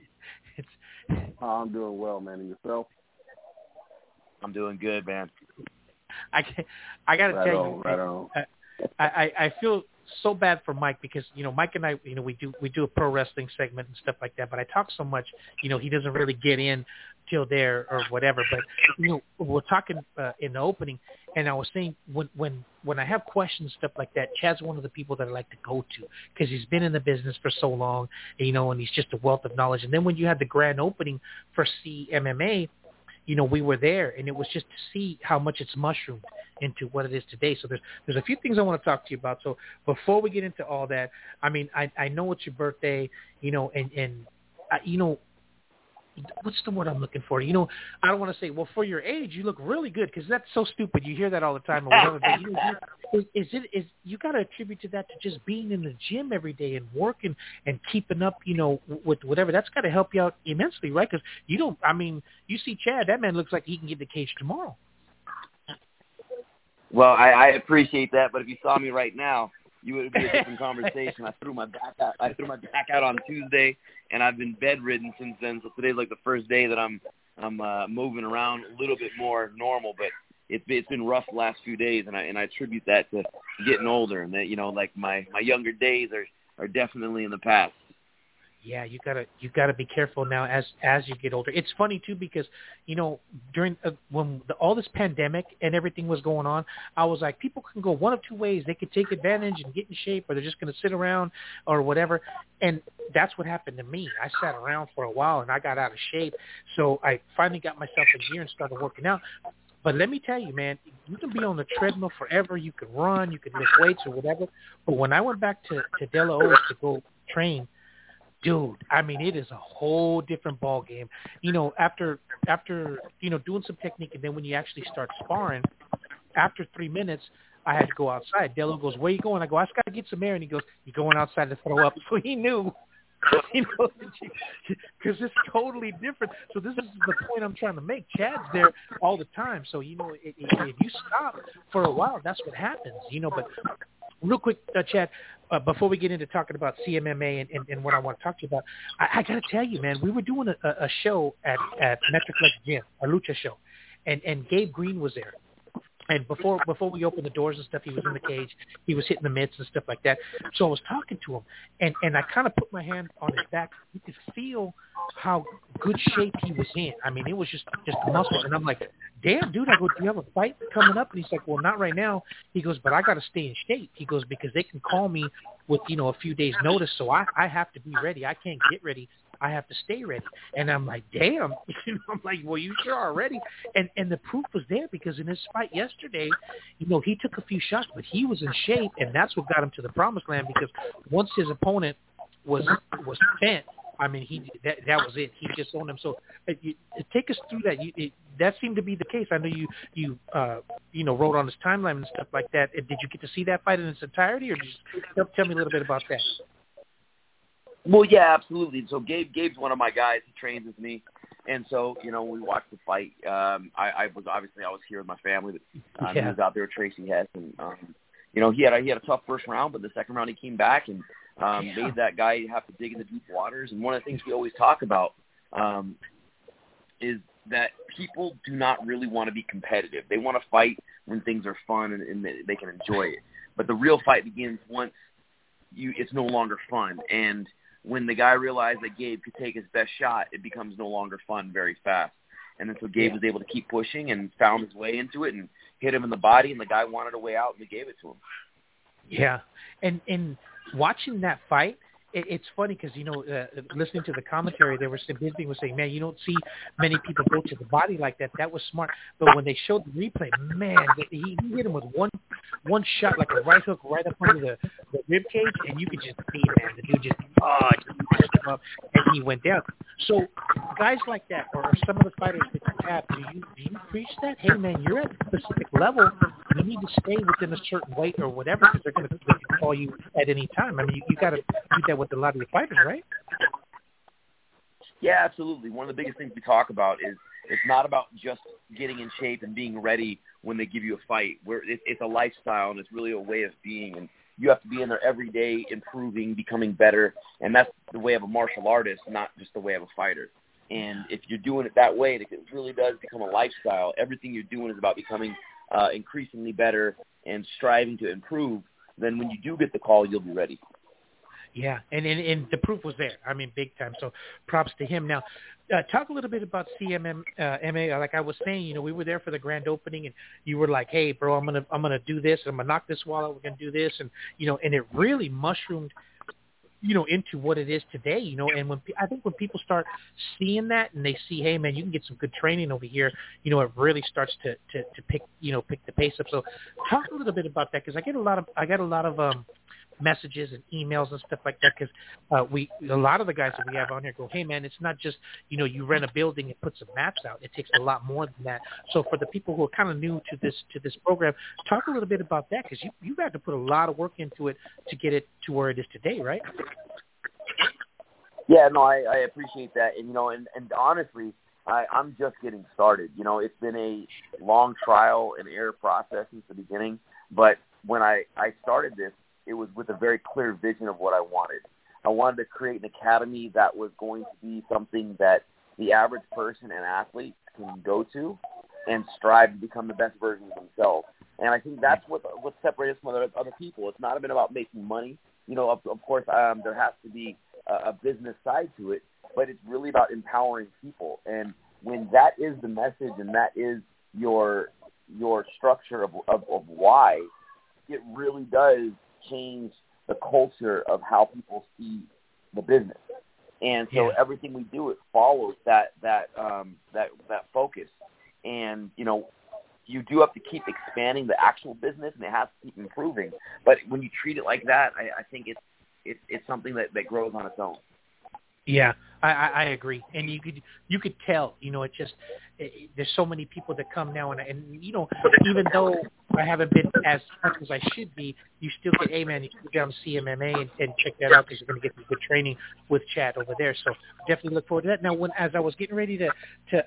I'm doing well, man. And yourself? I'm doing good, man. I got to tell you, right on. I feel so bad for Mike because, Mike and I, we do a pro wrestling segment and stuff like that, but I talk so much, he doesn't really get in till there or whatever. But, we're talking in the opening, and I was saying when I have questions, stuff like that, Chad's one of the people that I like to go to because he's been in the business for so long, and he's just a wealth of knowledge. And then when you had the grand opening for CMMA, we were there, and it was just to see how much it's mushroomed into what it is today. So there's a few things I want to talk to you about. So before we get into all that, I mean, I know it's your birthday, what's the word I'm looking for? I don't want to say, well, for your age, you look really good because that's so stupid. You hear that all the time or whatever. But you got to attribute to that to just being in the gym every day and working and keeping up, with whatever. That's got to help you out immensely, right? Because you see Chad, that man looks like he can get in the cage tomorrow. Well, I appreciate that, but if you saw me right now, you would be a different conversation. I threw my back out on Tuesday, and I've been bedridden since then. So today's like the first day that I'm moving around a little bit more normal. But it's been rough the last few days, and I attribute that to getting older, and that like my younger days are definitely in the past. Yeah, you gotta be careful now as you get older. It's funny too because during when all this pandemic and everything was going on, I was like, people can go one of two ways. They could take advantage and get in shape, or they're just gonna sit around or whatever. And that's what happened to me. I sat around for a while and I got out of shape, so I finally got myself in gear and started working out. But let me tell you, man, you can be on the treadmill forever. You can run, you can lift weights or whatever. But when I went back to De La O's to go train, dude, I mean, it is a whole different ball game. After doing some technique, and then when you actually start sparring, after 3 minutes, I had to go outside. Delo goes, "Where you going?" I go, "I just got to get some air." And he goes, "You going outside to throw up?" So he knew, because it's totally different. So this is the point I'm trying to make. Chad's there all the time. So, if you stop for a while, that's what happens, But real quick, Chad, before we get into talking about CMMA and what I want to talk to you about, I got to tell you, man, we were doing a show at Metroflex Gym, a lucha show, and Gabe Green was there. And before we opened the doors and stuff, he was in the cage. He was hitting the mitts and stuff like that. So I was talking to him, and I kind of put my hand on his back. You could feel how good shape he was in. I mean, it was just muscle. And I'm like, damn, dude. I go, do you have a fight coming up? And he's like, well, not right now. He goes, but I got to stay in shape. He goes, because they can call me with, a few days notice. So I have to be ready. I can't get ready. I have to stay ready. And I'm like, damn. I'm like, well, you sure are ready. And the proof was there because in his fight yesterday, he took a few shots, but he was in shape, and that's what got him to the promised land, because once his opponent was spent, I mean, that was it. He just owned him. So take us through that. That seemed to be the case. I know you wrote on his timeline and stuff like that. Did you get to see that fight in its entirety, or just tell me a little bit about that? Well, yeah, absolutely. So Gabe's one of my guys. He trains with me, and so we watched the fight. I was here with my family. He was out there with Tracy Hess, and he had a tough first round, but the second round he came back and made that guy have to dig in the deep waters. And one of the things we always talk about is that people do not really want to be competitive. They want to fight when things are fun and they can enjoy it. But the real fight begins once it's no longer fun. And when the guy realized that Gabe could take his best shot, it becomes no longer fun very fast. And then so Gabe was able to keep pushing and found his way into it and hit him in the body, and the guy wanted a way out, and we gave it to him. Yeah, and watching that fight, it's funny because, listening to the commentary, there was some Bisping was saying, man, you don't see many people go to the body like that. That was smart. But when they showed the replay, man, he hit him with one shot, like a right hook right up under the rib cage, and you could just see, man, the dude just pushed him up, and he went down. So guys like that, or some of the fighters that you have, do you preach that? Hey, man, you're at a specific level. You need to stay within a certain weight or whatever, because they're going to call you at any time. I mean, you got to do that with a lot of your fighters, right? Yeah, absolutely. One of the biggest things we talk about is it's not about just getting in shape and being ready when they give you a fight. It's a lifestyle, and it's really a way of being. And you have to be in there every day, improving, becoming better. And that's the way of a martial artist, not just the way of a fighter. And if you're doing it that way, it really does become a lifestyle. Everything you're doing is about becoming increasingly better and striving to improve. Then when you do get the call, you'll be ready. Yeah, and the proof was there. I mean, big time. So props to him. Now, talk a little bit about CMMA. Like I was saying, we were there for the grand opening, and you were like, "Hey, bro, I'm gonna do this. I'm gonna knock this wall out. We're gonna do this," and and it really mushroomed, into what it is today. And I think when people start seeing that and they see, hey, man, you can get some good training over here, it really starts to pick the pace up. So talk a little bit about that, because I get a lot of messages and emails and stuff like that, because a lot of the guys that we have on here go, hey, man, it's not just you rent a building and put some mats out. It takes a lot more than that. So for the people who are kind of new to this program, talk a little bit about that, because you've had to put a lot of work into it to get it to where it is today, right? Yeah, no, I appreciate that, and and honestly, I'm just getting started. It's been a long trial and error process since the beginning, but when I started this, it was with a very clear vision of what I wanted. I wanted to create an academy that was going to be something that the average person and athlete can go to and strive to become the best version of themselves. And I think that's what separates us from other people. It's not been about making money. Of course, there has to be a business side to it, but it's really about empowering people. And when that is the message and that is your structure of why, it really does change the culture of how people see the business. And so everything we do, it follows that focus. And you do have to keep expanding the actual business, and it has to keep improving. But when you treat it like that, I think it's something that grows on its own. Yeah, I agree, and you could tell, there's so many people that come now, and even though I haven't been as much as I should be, you still get, hey man, you can go down to CMMA and check that out, because you're going to get some good training with Chad over there. So definitely look forward to that. Now, as I was getting ready to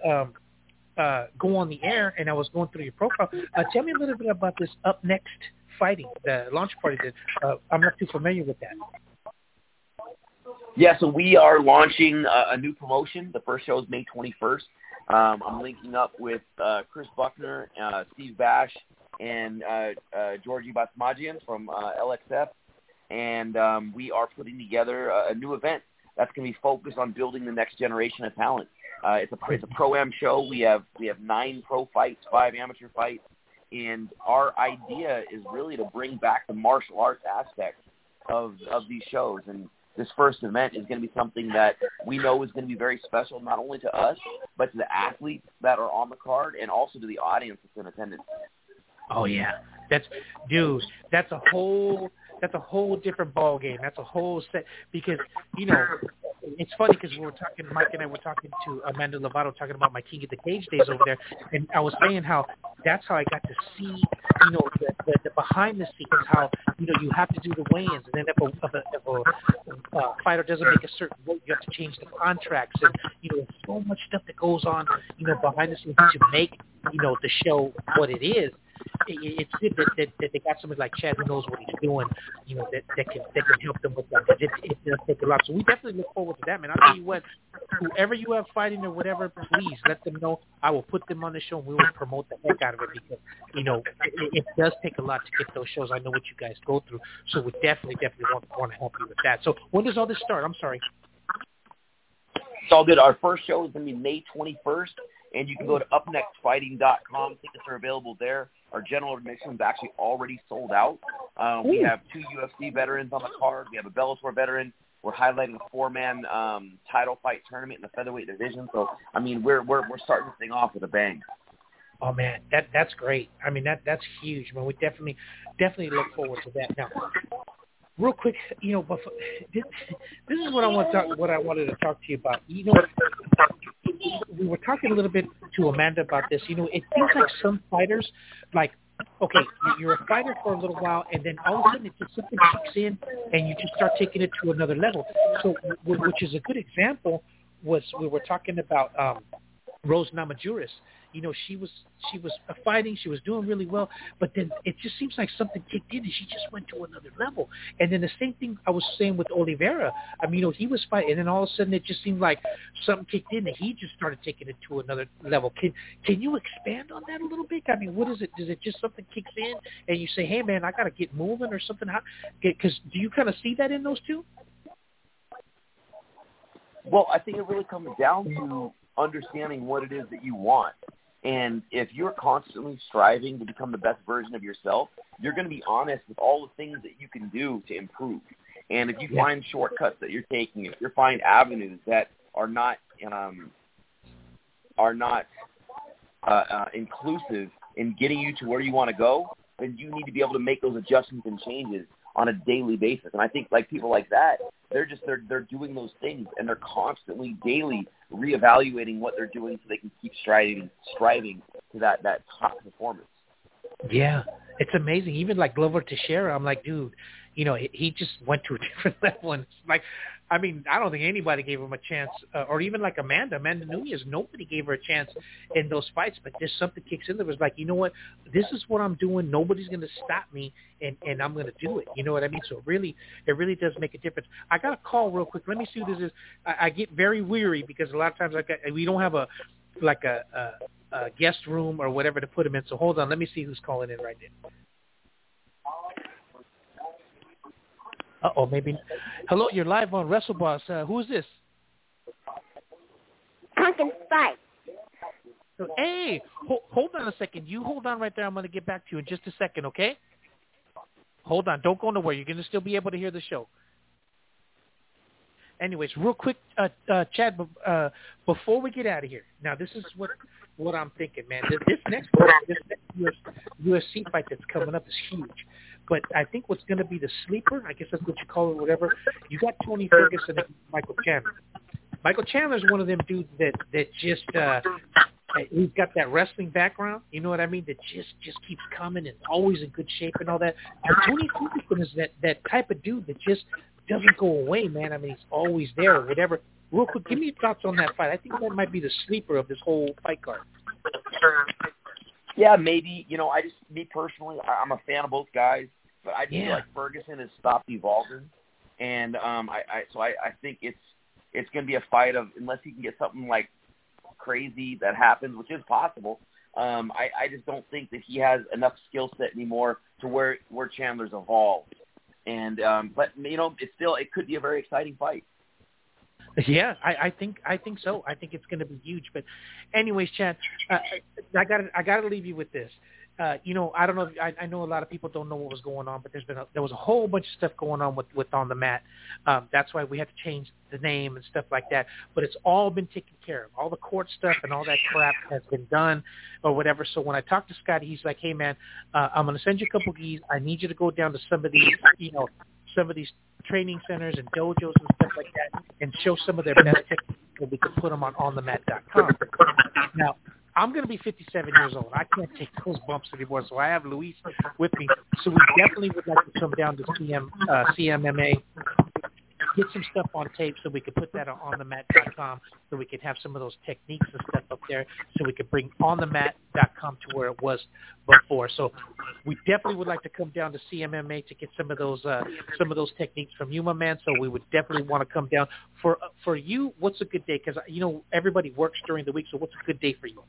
go on the air and I was going through your profile, tell me a little bit about this Up Next Fighting, the launch party. I'm not too familiar with that. Yeah, so we are launching a new promotion. The first show is May 21st. I'm linking up with Chris Buckner, Steve Bash, and Georgie Basmajian from LXF. And we are putting together a new event that's going to be focused on building the next generation of talent. It's a pro-am show. We have 9 pro fights, 5 amateur fights. And our idea is really to bring back the martial arts aspect of these shows. And this first event is going to be something that we know is going to be very special, not only to us, but to the athletes that are on the card and also to the audience that's in attendance. Oh yeah, that's a whole different ball game. That's a whole set, because it's funny because Mike and I were talking to Amanda Lovato, talking about my King of the Cage days over there, and I was saying how that's how I got to see the behind the scenes, how you have to do the weigh-ins, and then if a fighter doesn't make a certain weight, you have to change the contracts, and so much stuff that goes on behind the scenes to make the show what it is. it's good that they got somebody like Chad who knows what he's doing, that can help them with that. It does take a lot. So we definitely look forward to that, man. I'll tell you what, whoever you have fighting or whatever, please let them know. I will put them on the show and we will promote the heck out of it because, it does take a lot to get those shows. I know what you guys go through. So we definitely want to help you with that. So when does all this start? I'm sorry. It's all good. Our first show is going to be May 21st, and you can go to upnextfighting.com. Tickets are available there. Our general admission is actually already sold out. We have 2 UFC veterans on the card. We have a Bellator veteran. We're highlighting a 4-man title fight tournament in the featherweight division. So, I mean, we're starting this thing off with a bang. Oh man, that's great. I mean, that's huge. Man, we definitely look forward to that. Now, real quick, this is what I wanted to talk to you about. We were talking a little bit to Amanda about this. It seems like some fighters, like, okay, you're a fighter for a little while, and then all of a sudden it just something kicks in, and you just start taking it to another level. So, which is a good example, was we were talking about Rose Namajunas. She was fighting, she was doing really well, but then it just seems like something kicked in and she just went to another level. And then the same thing I was saying with Oliveira. I mean, he was fighting, and then all of a sudden it just seemed like something kicked in and he just started taking it to another level. Can you expand on that a little bit? I mean, what is it? Does it just something kicks in and you say, hey man, I got to get moving or something? Because do you kind of see that in those two? Well, I think it really comes down to understanding what it is that you want. And if you're constantly striving to become the best version of yourself, you're going to be honest with all the things that you can do to improve. And if you find shortcuts that you're taking, if you find avenues that are not inclusive in getting you to where you want to go, then you need to be able to make those adjustments and changes on a daily basis. And I think like people like that, they're doing those things, and they're constantly daily reevaluating what they're doing so they can keep striving to that top performance. Yeah, it's amazing. Even like Glover Teixeira, I'm like, dude, he just went to a different level. And it's like, I mean, I don't think anybody gave him a chance, or even like Amanda Nunes, nobody gave her a chance in those fights, but just something kicks in there. It was like, you know what, this is what I'm doing. Nobody's going to stop me, and I'm going to do it. You know what I mean? So it really does make a difference. I got a call real quick. Let me see who this is. I get very weary because a lot of times we don't have a guest room or whatever to put him in. So hold on. Let me see who's calling in right now. Uh-oh, maybe. Hello, you're live on WrestleBoss. Who is this? Pumpkin Spice. Hey, hold on a second. You hold on right there. I'm going to get back to you in just a second, okay? Hold on. Don't go nowhere. You're going to still be able to hear the show. Anyways, real quick, Chad, before we get out of here, now this is what I'm thinking, man. This next UFC fight that's coming up is huge. But I think what's going to be the sleeper, I guess that's what you call it, whatever, you got Tony Ferguson and Michael Chandler. Michael Chandler's one of them dudes that just he's got that wrestling background, you know what I mean, that just keeps coming and always in good shape and all that. And Tony Ferguson is that type of dude that just doesn't go away, man. I mean, he's always there or whatever. Real quick, give me your thoughts on that fight. I think that might be the sleeper of this whole fight card. Yeah, maybe. Me personally, I'm a fan of both guys, but I feel like Ferguson has stopped evolving, and I think it's going to be a fight of, unless he can get something like crazy that happens, which is possible. I just don't think that he has enough skill set anymore to where Chandler's evolved, and but it could be a very exciting fight. Yeah, I think so. I think it's going to be huge. But anyways, Chad, I got to leave you with this. I don't know. I know a lot of people don't know what was going on, but there was a whole bunch of stuff going on with On the Mat. That's why we had to change the name and stuff like that. But it's all been taken care of. All the court stuff and all that crap has been done or whatever. So when I talked to Scotty, he's like, "Hey man, I'm going to send you a couple keys. I need you to go down to some of these training centers and dojos and stuff like that and show some of their best techniques so we can put them on onthemat.com. Now, I'm going to be 57 years old. I can't take those bumps anymore, so I have Luis with me. So we definitely would like to come down to CMMA get some stuff on tape so we could put that on onthemat.com so we could have some of those techniques and stuff up there so we could bring onthemat.com to where it was before. So we definitely would like to come down to CMMA to get some of those techniques from you, my man. So we would definitely want to come down. For you, what's a good day? Because, everybody works during the week, so what's a good day for you?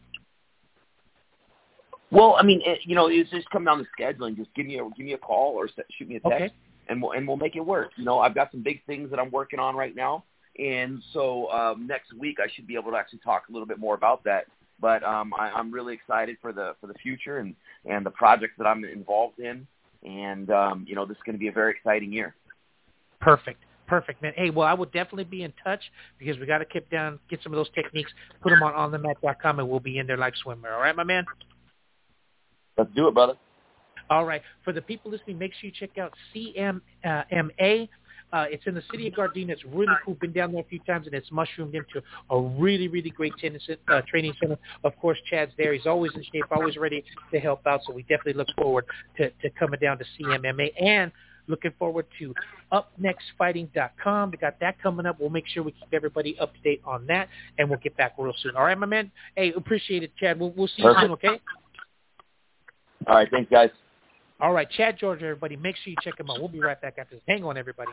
Well, I mean, it's just come down to scheduling. Just give me a call or shoot me a text, okay, and we'll make it work. I've got some big things that I'm working on right now, and so next week I should be able to actually talk a little bit more about that. But I'm really excited for the future and the projects that I'm involved in, and this is going to be a very exciting year. Perfect, man. Hey, well, I will definitely be in touch because we got to get some of those techniques, put them on onthemat.com, and we'll be in there like swimwear. All right, my man? Let's do it, brother. All right. For the people listening, make sure you check out CMMA. It's in the city of Gardena. It's really cool. Been down there a few times, and it's mushroomed into a really, really great training center. Of course, Chad's there. He's always in shape, always ready to help out. So we definitely look forward to coming down to CMMA and looking forward to upnextfighting.com. We got that coming up. We'll make sure we keep everybody up to date on that, and we'll get back real soon. All right, my man? Hey, appreciate it, Chad. We'll see you soon, okay? All right, thanks, guys. All right, Chad George, everybody. Make sure you check him out. We'll be right back after this. Hang on, everybody.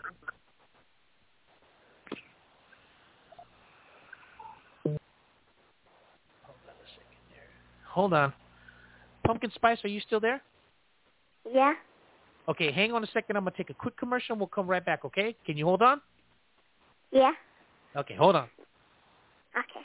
Hold on. Pumpkin Spice, are you still there? Yeah. Okay, hang on a second. I'm going to take a quick commercial, and we'll come right back, okay? Can you hold on? Yeah. Okay, hold on. Okay.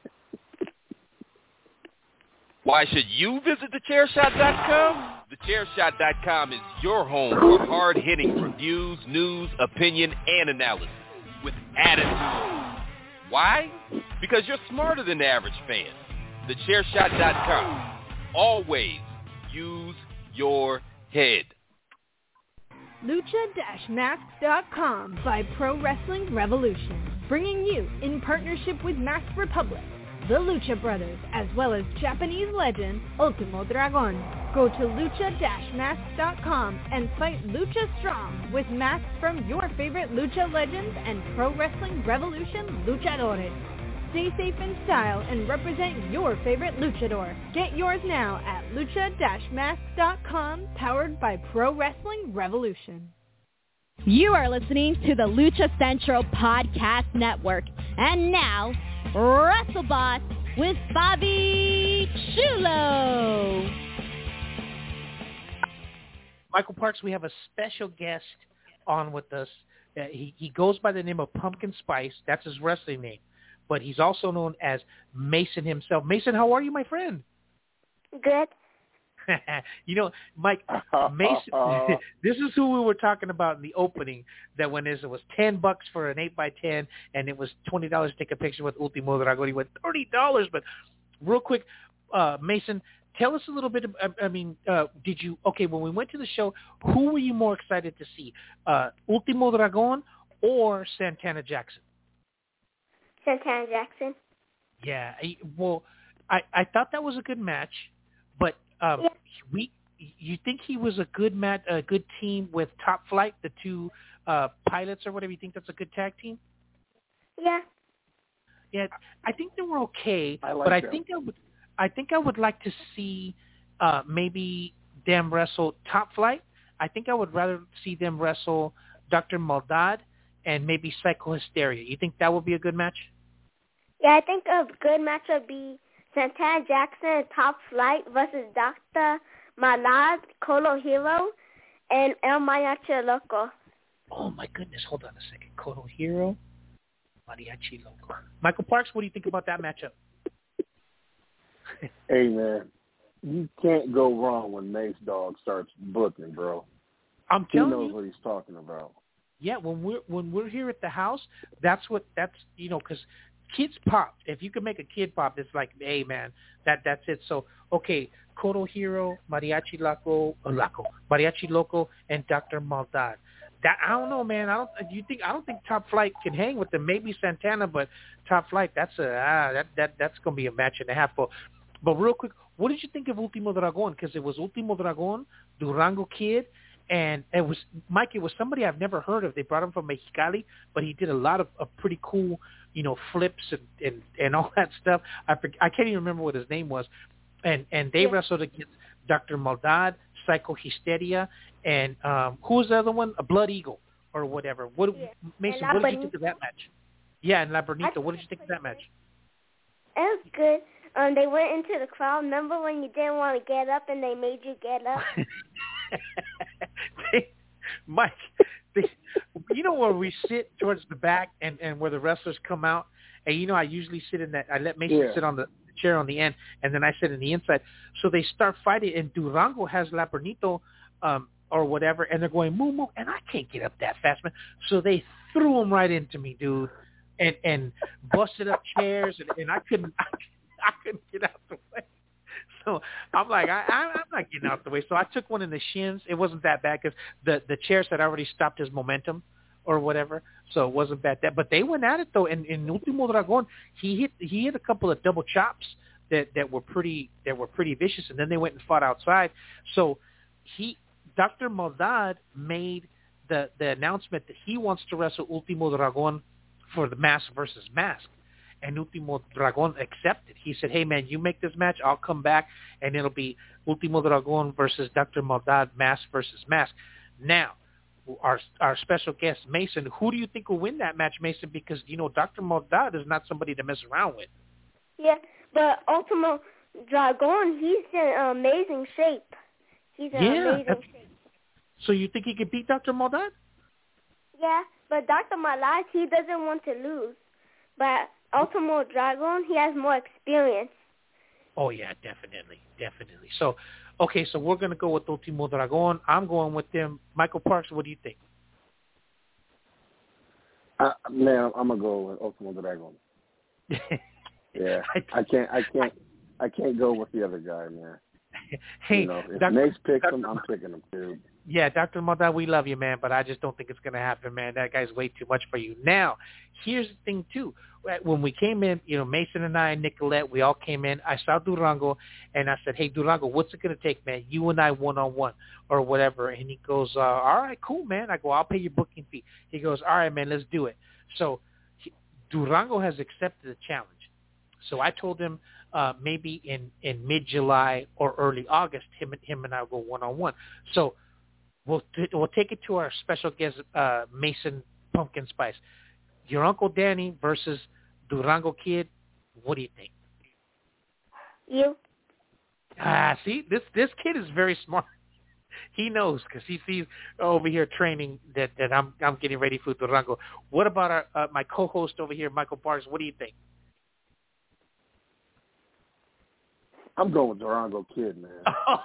Why should you visit thechairshot.com? Thechairshot.com is your home for hard-hitting reviews, news, opinion, and analysis with attitude. Why? Because you're smarter than the average fan. Thechairshot.com. Always use your head. Lucha-Masks.com by Pro Wrestling Revolution, bringing you in partnership with Mask Republic, the Lucha Brothers, as well as Japanese legend Ultimo Dragon. Go to lucha-masks.com and fight Lucha Strong with masks from your favorite Lucha legends and Pro Wrestling Revolution luchadores. Stay safe in style and represent your favorite luchador. Get yours now at lucha-masks.com, powered by Pro Wrestling Revolution. You are listening to the Lucha Central Podcast Network. And now, WrestleBoss with Bobby Chulo. Michael Parks, we have a special guest on with us. He goes by the name of Pumpkin Spice. That's his wrestling name. But he's also known as Mason himself. Mason, how are you, my friend? Good. Mike, Mason, this is who we were talking about in the opening, that when it was $10 for an 8x10 and it was $20 to take a picture with Ultimo Dragon. He went $30. But real quick, Mason, tell us a little bit. When we went to the show, who were you more excited to see, Ultimo Dragon or Santana Jackson? Santana Jackson. Yeah. Well, I thought that was a good match, but you think he was a good team with Top Flight, the two pilots or whatever? You think that's a good tag team? Yeah. Yeah, I think they were okay, I think I would like to see maybe them wrestle Top Flight. I think I would rather see them wrestle Dr. Maldad and maybe Psycho Hysteria. You think that would be a good match? Yeah, I think a good match would be Santana Jackson and Top Flight versus Dr. Maldad, Colo Hero, and El Mariachi Loco. Oh, my goodness. Hold on a second. Colo Hero, Mariachi Loco. Michael Parks, what do you think about that matchup? Hey, man, you can't go wrong when Mace Dog starts booking, bro. I'm telling you. He knows what he's talking about. Yeah, when we're here at the house, that's because kids pop. If you can make a kid pop, it's like, hey man, that's it. So okay, Coro Hero, Mariachi Loco, and Dr. Maldad. That I don't know, man. I don't think Top Flight can hang with them. Maybe Santana, but Top Flight, that's gonna be a match and a half. But real quick, what did you think of Ultimo Dragon? Because it was Ultimo Dragon, Durango Kid, And it was somebody I've never heard of. They brought him from Mexicali, but he did a lot of pretty cool, flips and all that stuff. I can't even remember what his name was. And they wrestled against Dr. Maldad, Psycho Hysteria, and who was the other one? A Blood Eagle or whatever. Mason, what did you think of that match? Yeah, and La Bonita. What did you think of that match? It was good. They went into the crowd. Remember when you didn't want to get up and they made you get up? Mike, where we sit towards the back and where the wrestlers come out, and I usually sit in that. I let Mason sit on the chair on the end, and then I sit in the inside. So they start fighting, and Durango has La Bonito or whatever, and they're going moo moo, and I can't get up that fast, man. So they threw him right into me, dude, and busted up chairs, and I couldn't get out the way. So I'm like, I'm not getting out the way. So I took one in the shins. It wasn't that bad because the chairs had already stopped his momentum or whatever. So it wasn't bad. But they went at it though. And in Ultimo Dragon, he hit a couple of double chops that were pretty vicious. And then they went and fought outside. So Dr. Maldad made the announcement that he wants to wrestle Ultimo Dragon for the mask versus mask. And Ultimo Dragon accepted. He said, hey, man, you make this match, I'll come back, and it'll be Ultimo Dragon versus Dr. Maldad, mask versus mask. Now, our special guest, Mason, who do you think will win that match, Mason? Because, Dr. Maldad is not somebody to mess around with. Yeah, but Ultimo Dragon, he's in amazing shape. He's in amazing shape. So you think he could beat Dr. Maldad? Yeah, but Dr. Maldad, he doesn't want to lose. But Ultimo Dragon, he has more experience. Oh, yeah, definitely. So, okay, so we're going to go with Ultimo Dragon. I'm going with them. Michael Parks, what do you think? Man, I'm going to go with Ultimo Dragon. Yeah, I can't go with the other guy, man. Hey, if Mace picks him, I'm picking him too. Yeah, Dr. Maldad, we love you, man, but I just don't think it's going to happen, man. That guy's way too much for you. Now, here's the thing, too. When we came in, Mason and I and Nicolette, we all came in. I saw Durango, and I said, hey, Durango, what's it going to take, man? You and I one-on-one or whatever. And he goes, all right, cool, man. I go, I'll pay your booking fee. He goes, all right, man, let's do it. So Durango has accepted the challenge. So I told him maybe in mid-July or early August, him and I will go one-on-one. So we'll take it to our special guest, Mason Pumpkin Spice. Your Uncle Danny versus Durango Kid. What do you think? You. See, this kid is very smart. He knows because he sees over here training that I'm getting ready for Durango. What about my co-host over here, Michael Parks? What do you think? I'm going with Durango Kid, man.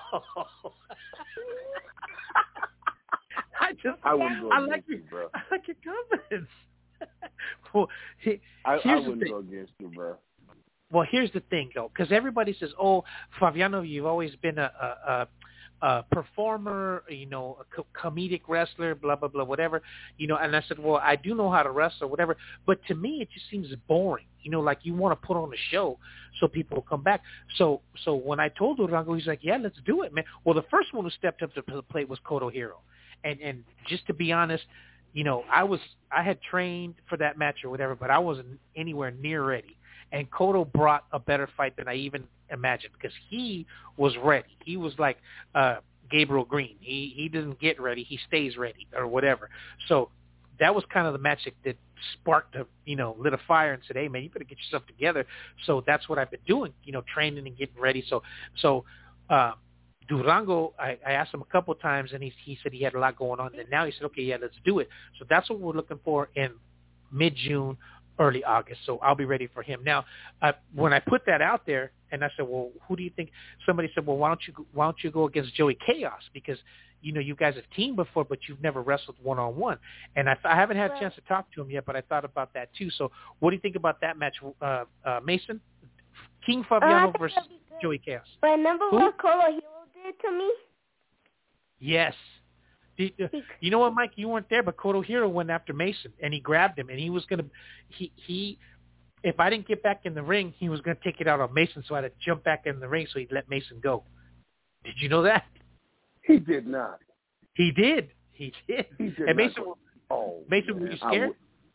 I wouldn't go against you, bro. I like your confidence. Well, I wouldn't go against you, bro. Well, here's the thing, though, because everybody says, "Oh, Fabiano, you've always been a performer, a comedic wrestler, blah blah blah, whatever." And I said, "Well, I do know how to wrestle, whatever." But to me, it just seems boring. Like you want to put on a show so people will come back. So when I told Durango, he's like, "Yeah, let's do it, man." Well, the first one who stepped up to the plate was Koto Hiro, and just to be honest, I had trained for that match or whatever, but I wasn't anywhere near ready. And Koto brought a better fight than I even imagined because he was ready. He was like Gabriel Green. He doesn't get ready. He stays ready or whatever. So that was kind of the match that sparked lit a fire and said, hey, man, you better get yourself together. So that's what I've been doing, training and getting ready. So Durango, I asked him a couple of times, and he said he had a lot going on. And now he said, okay, yeah, let's do it. So that's what we're looking for in mid-June, early August. So I'll be ready for him. Now, when I put that out there, and I said, well, who do you think? Somebody said, well, why don't you go against Joey Chaos? Because, you guys have teamed before, but you've never wrestled one-on-one. And I haven't had a chance to talk to him yet, but I thought about that too. So what do you think about that match, Mason? King Fabiano versus Joey Chaos. But remember what Koto Hiro did to me? Yes. You know what, Mike? You weren't there, but Koto Hiro went after Mason, and he grabbed him, and he was going to he if I didn't get back in the ring, he was going to take it out on Mason, so I had to jump back in the ring so he'd let Mason go. Did you know that? He did not. He did. And Mason, Mason, were you scared?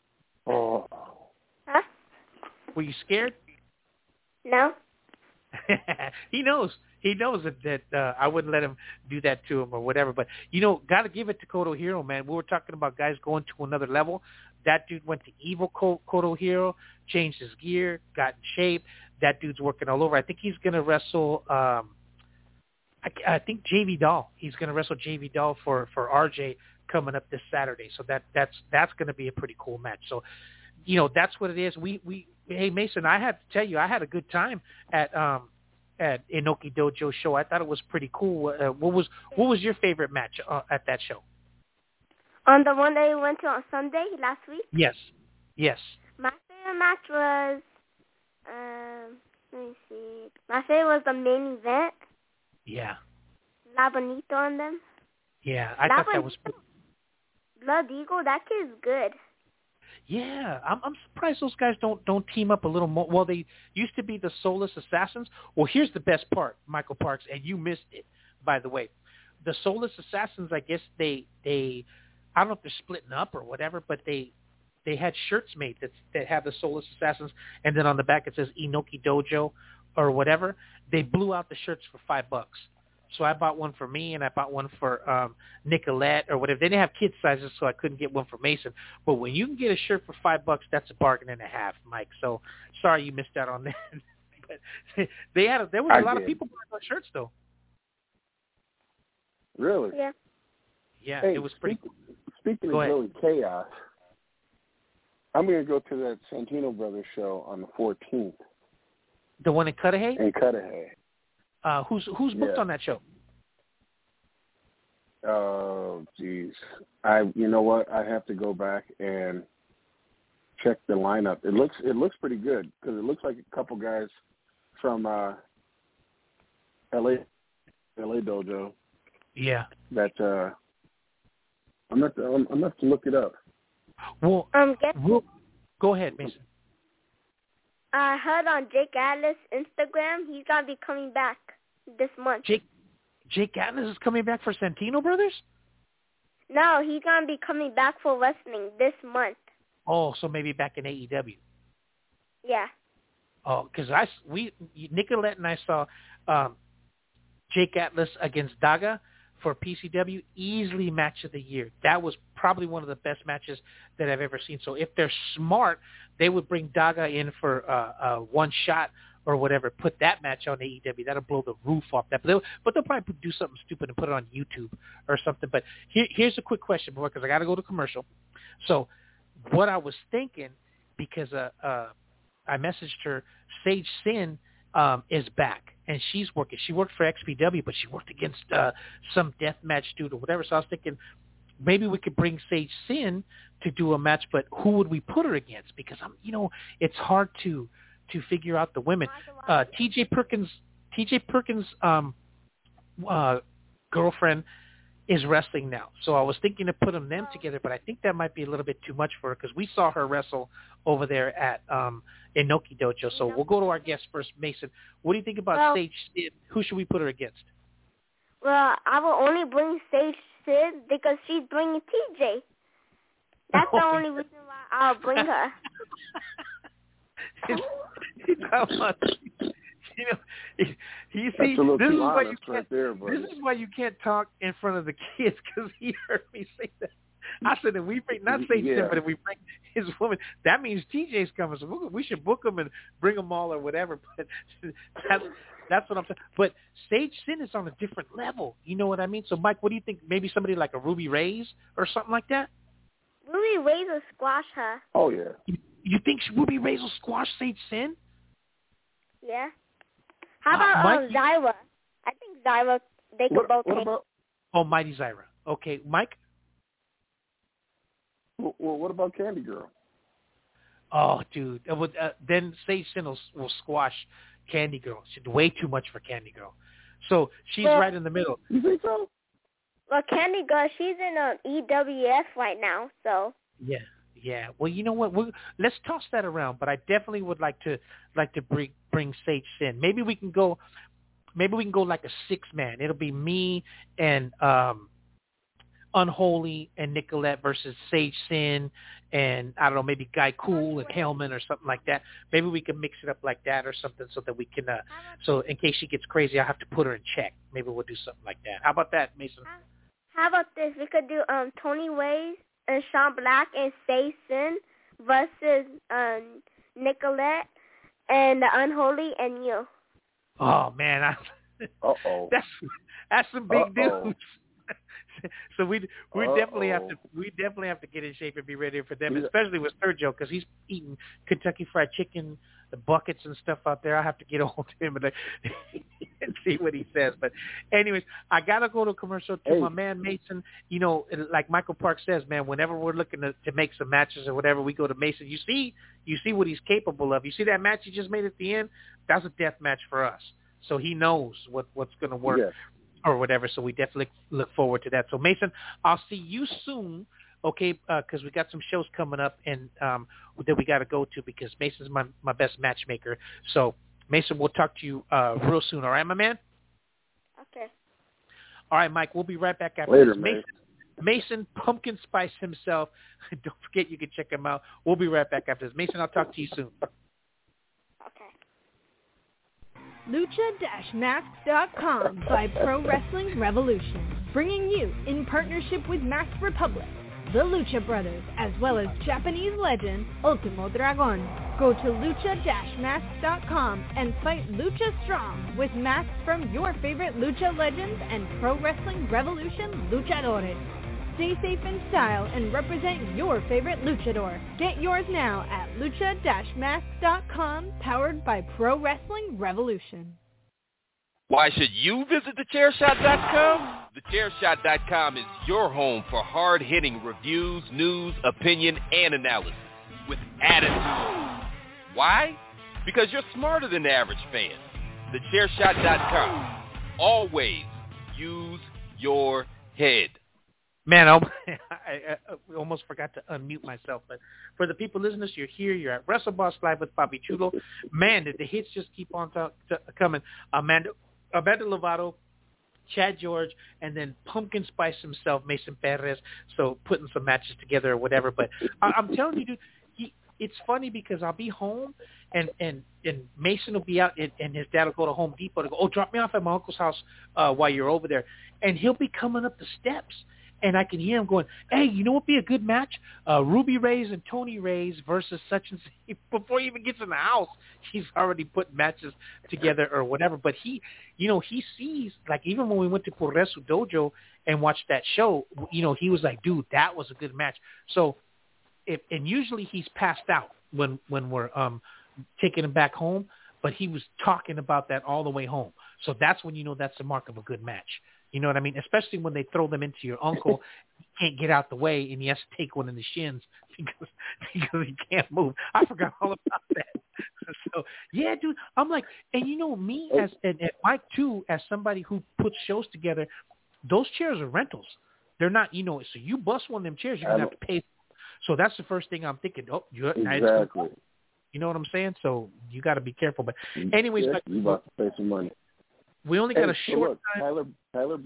Huh? Were you scared? No. He knows that I wouldn't let him do that to him or whatever. But, got to give it to Koto Hiro, man. We were talking about guys going to another level. That dude went to evil Koto Hiro, changed his gear, got in shape. That dude's working all over. I think he's going to wrestle I think JV Doll. He's going to wrestle JV Doll for RJ coming up this Saturday. So that's going to be a pretty cool match. So, that's what it is. Hey, Mason, I have to tell you, I had a good time at Inoki Dojo show. I thought it was pretty cool. What was your favorite match at that show? On the one that we went to on Sunday last week? Yes. My favorite match was, let me see. My favorite was the main event. Yeah. La Bonito on them. Yeah, I thought that was pretty. Blood Eagle, that kid's good. Yeah, I'm surprised those guys don't team up a little more. Well, they used to be the Soulless Assassins. Well, here's the best part, Michael Parks, and you missed it, by the way. The Soulless Assassins, I guess they I don't know if they're splitting up or whatever, but they had shirts made that have the Soulless Assassins, and then on the back it says Inoki Dojo or whatever. They blew out the shirts for $5. So I bought one for me, and I bought one for Nicolette or whatever. They didn't have kid sizes, so I couldn't get one for Mason. But when you can get a shirt for $5, that's a bargain and a half, Mike. So sorry you missed out on that. But there was a lot of people buying those shirts, though. Really? Yeah. Yeah, hey, it was pretty cool. Speaking of really chaos, I'm going to go to that Santino Brothers show on the 14th. The one in Cudahy? In Cudahy. Who's booked on that show? Oh, geez. You know what? I have to go back and check the lineup. It looks pretty good because it looks like a couple guys from LA Dojo. Yeah. That I'm going to have to look it up. Well, go ahead, Mason. I heard on Jake Atlas' Instagram he's going to be coming back this month. Jake Atlas is coming back for Santino Brothers? No, he's going to be coming back for wrestling this month. Oh, so maybe back in AEW. Yeah. Oh, because Nicolette and I saw Jake Atlas against Daga for PCW, easily match of the year. That was probably one of the best matches that I've ever seen. So if they're smart, they would bring Daga in for one shot or whatever, put that match on AEW. That'll blow the roof off that. But they'll probably do something stupid and put it on YouTube or something. But here's a quick question, boy, because I got to go to commercial. So what I was thinking, because I messaged her, Sage Sin is back. And she's working. She worked for XPW, but she worked against some deathmatch dude or whatever. So I was thinking maybe we could bring Sage Sin to do a match, but who would we put her against? Because it's hard to figure out the women. TJ Perkins' girlfriend is wrestling now. So I was thinking of putting them together, but I think that might be a little bit too much for her because we saw her wrestle over there at Inoki Dojo. So we'll go to our guest first, Mason. What do you think about Sage Sid? Who should we put her against? Well, I will only bring Sage Sid because she's bringing TJ. That's the only reason why I'll bring her. You see, this is why you can't talk in front of the kids because he heard me say that. I said if we bring not Sage Sin, but if we bring his woman, that means TJ's coming. So we should book him and bring them all or whatever. But that's what I'm saying. But Sage Sin is on a different level. You know what I mean? So Mike, what do you think? Maybe somebody like a Ruby Reyes or something like that? Ruby Reyes will squash her. Oh yeah. You think Ruby Reyes will squash Sage Sin? Yeah. How about Zyra? I think Zyra, they could both take. Oh, Mighty Zyra. Okay, Mike? Well, what about Candy Girl? Oh, dude. Then Sage Sin will squash Candy Girl. She's way too much for Candy Girl. So she's right in the middle. You think so? Well, Candy Girl, she's in EWF right now, so. Yeah. Well, you know what? Let's toss that around. But I definitely would like to bring Sage Sin. Maybe we can go like a 6-man. It'll be me and Unholy and Nicolette versus Sage Sin and, I don't know, maybe Guy Cool and Hellman or something like that. Maybe we can mix it up like that or something so that we can, so in case she gets crazy, I'll have to put her in check. Maybe we'll do something like that. How about that, Mason? How about this? We could do Tony Ways and Sean Black and Sage Sin versus Nicolette and the Unholy and you. Oh, man. Uh-oh. That's some big Uh-oh. news. So we definitely have to get in shape and be ready for them, especially with Sergio, because he's eating Kentucky Fried Chicken, the buckets and stuff out there. I have to get on to him and see what he says. But anyways, I gotta go to commercial to my man Mason. You know, like Michael Park says, man, whenever we're looking to make some matches or whatever, we go to Mason. You see what he's capable of. You see that match he just made at the end? That's a death match for us. So he knows what's going to work. Yes. Or whatever, so we definitely look forward to that. So, Mason, I'll see you soon, okay, because we got some shows coming up and that we got to go to because Mason's my best matchmaker. So, Mason, we'll talk to you real soon, all right, my man? Okay. All right, Mike, we'll be right back after Later, this. Mason Pumpkin Spice himself. Don't forget you can check him out. We'll be right back after this. Mason, I'll talk to you soon. Lucha-Masks.com by Pro Wrestling Revolution, bringing you, in partnership with Masked Republic, the Lucha Brothers, as well as Japanese legend Ultimo Dragon. Go to Lucha-Masks.com and fight Lucha Strong with masks from your favorite Lucha legends and Pro Wrestling Revolution luchadores. Stay safe in style and represent your favorite luchador. Get yours now at Lucha-Masks.com, powered by Pro Wrestling Revolution. Why should you visit TheChairShot.com? TheChairShot.com is your home for hard-hitting reviews, news, opinion, and analysis with attitude. Why? Because you're smarter than the average fan. TheChairShot.com. Always use your head. Man, I almost forgot to unmute myself. But for the people listening, you're here. You're at WrestleBoss Live with Bobby Chulo. Man, the hits just keep on coming. Amanda Lovato, Chad George, and then Pumpkin Spice himself, Mason Perez. So putting some matches together or whatever. But I'm telling you, dude, it's funny because I'll be home and Mason will be out and his dad will go to Home Depot to go, drop me off at my uncle's house while you're over there. And he'll be coming up the steps. And I can hear him going, hey, you know what would be a good match? Ruby Reyes and Tony Reyes versus such and such. Before he even gets in the house, he's already put matches together or whatever. But he sees, like even when we went to Puresu Dojo and watched that show, he was like, dude, that was a good match. So, and usually he's passed out when we're taking him back home, but he was talking about that all the way home. So that's when that's the mark of a good match. You know what I mean? Especially when they throw them into your uncle, he can't get out the way, and he has to take one in the shins because he can't move. I forgot all about that. So, yeah, dude, I'm like, and me and Mike, too, as somebody who puts shows together, those chairs are rentals. They're not, so you bust one of them chairs, you're going to have to pay. So that's the first thing I'm thinking. Exactly. You know what I'm saying? So you got to be careful. But anyways, you about to pay some money. We only got a short time. Tyler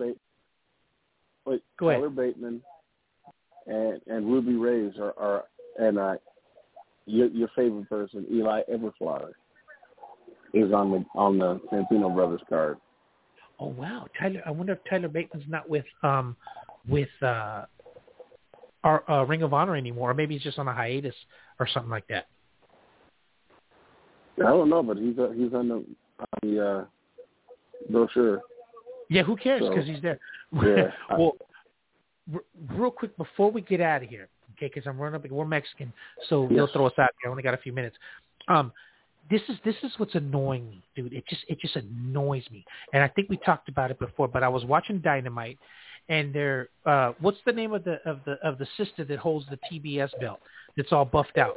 Bateman and Ruby Reyes are and your favorite person, Eli Everflower, is on the Santino Brothers card. Oh wow, Tyler! I wonder if Tyler Bateman's not with our Ring of Honor anymore, or maybe he's just on a hiatus or something like that. I don't know, but he's on the brochure. Yeah, who cares? Because he's there. Yeah. Well, real quick before we get out of here, okay? Because I'm running up. We're Mexican, so they'll throw us out here. I only got a few minutes. This is what's annoying me, dude. It just annoys me. And I think we talked about it before. But I was watching Dynamite, and they're what's the name of the sister that holds the TBS belt? That's all buffed out.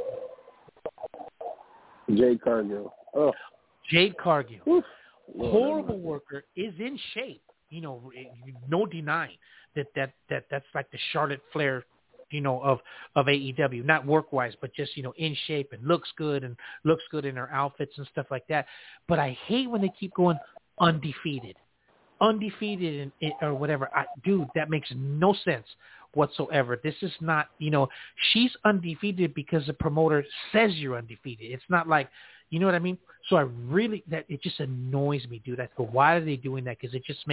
Jade Cargill. Oh. Jade Cargill. Oof. Horrible worker, is in shape. No denying that's like the Charlotte Flair, of AEW. Not work wise, but just in shape and looks good in her outfits and stuff like that. But I hate when they keep going undefeated. undefeated or whatever. Dude, that makes no sense whatsoever. This is not, she's undefeated because the promoter says you're undefeated. It's not like, you know what I mean? So it just annoys me, dude. I go, why are they doing that? Because it just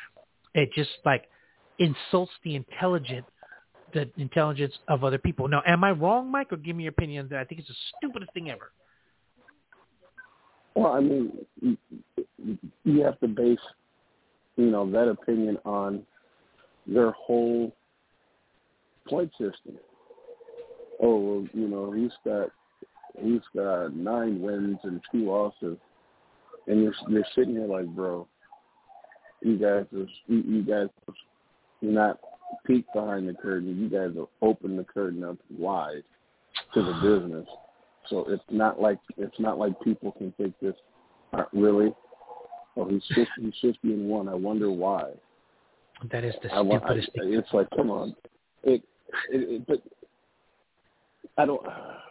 insults the intelligence of other people. Now, am I wrong, Mike, or give me your opinion that I think it's the stupidest thing ever? Well, I mean, you have to base, that opinion on their whole point system. Oh, well, he's got 9 wins and 2 losses, and you're sitting here like, bro, you guys have not peeked behind the curtain. You guys have opened the curtain up wide to the business. So it's not like people can think this. Really? Oh, he's 50-1. I wonder why. That is the stupidest thing. It's like, come on. But I don't.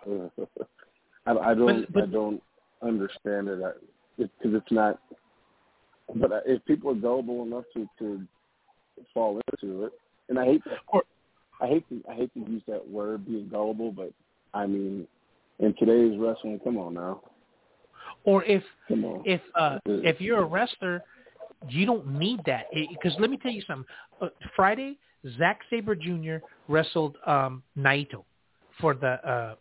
I don't understand it because it's not. But if people are gullible enough to fall into it, and I hate to use that word, being gullible, but I mean, in today's wrestling, come on now. Or if you're a wrestler, you don't need that. Because let me tell you something. Friday, Zack Sabre Jr. wrestled Naito for the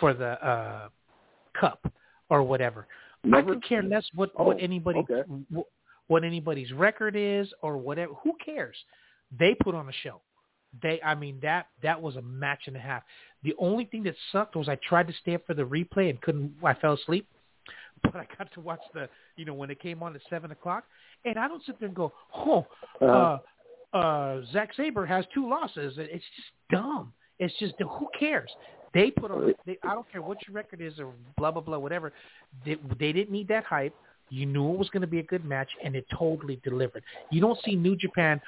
cup or whatever. I could care less what anybody's record is or whatever. Who cares? They put on a show. That was a match and a half. The only thing that sucked was I tried to stay up for the replay and couldn't. I fell asleep. But I got to watch when it came on at 7:00, and I don't sit there and go, Zack Sabre has 2 losses. It's just dumb. It's just, who cares? They put on. I don't care what your record is or blah blah blah whatever. They didn't need that hype. You knew it was going to be a good match, and it totally delivered. You don't see New Japan.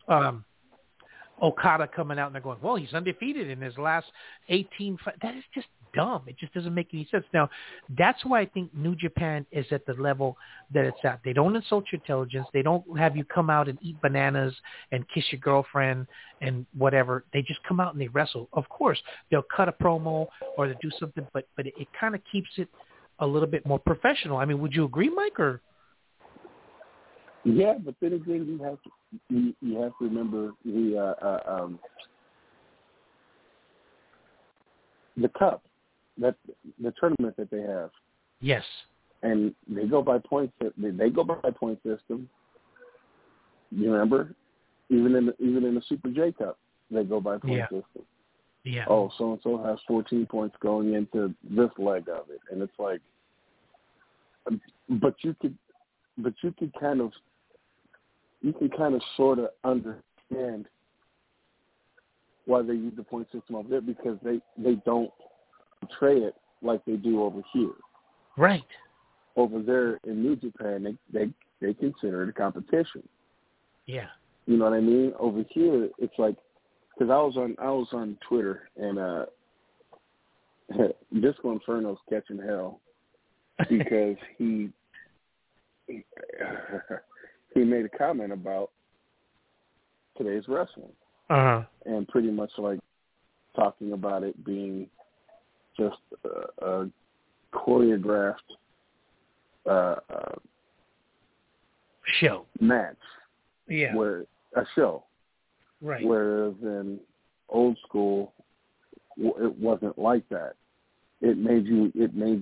Okada coming out and they're going, well, he's undefeated in his last 18 fights. That is just dumb. It just doesn't make any sense. Now, that's why I think New Japan is at the level that it's at. They don't insult your intelligence. They don't have you come out and eat bananas and kiss your girlfriend and whatever. They just come out and they wrestle. Of course, they'll cut a promo or they'll do something, but it kind of keeps it a little bit more professional. I mean, would you agree, Mike? Or yeah, but then again, you have to remember the cup, that the tournament that they have. Yes, and they go by points. They go by point system. You remember, even in the Super J Cup, they go by point system. Yeah. Oh, so and so has 14 points going into this leg of it, and it's like, but you can kind of sort of understand why they use the point system over there, because they don't portray it like they do over here. Right. Over there in New Japan, they consider it a competition. Yeah. You know what I mean? Over here, it's like, because I was on Twitter, and Disco Inferno's catching hell because he made a comment about today's wrestling, and pretty much like talking about it being just a choreographed show match, where a show, right? Whereas in old school, it wasn't like that. It made you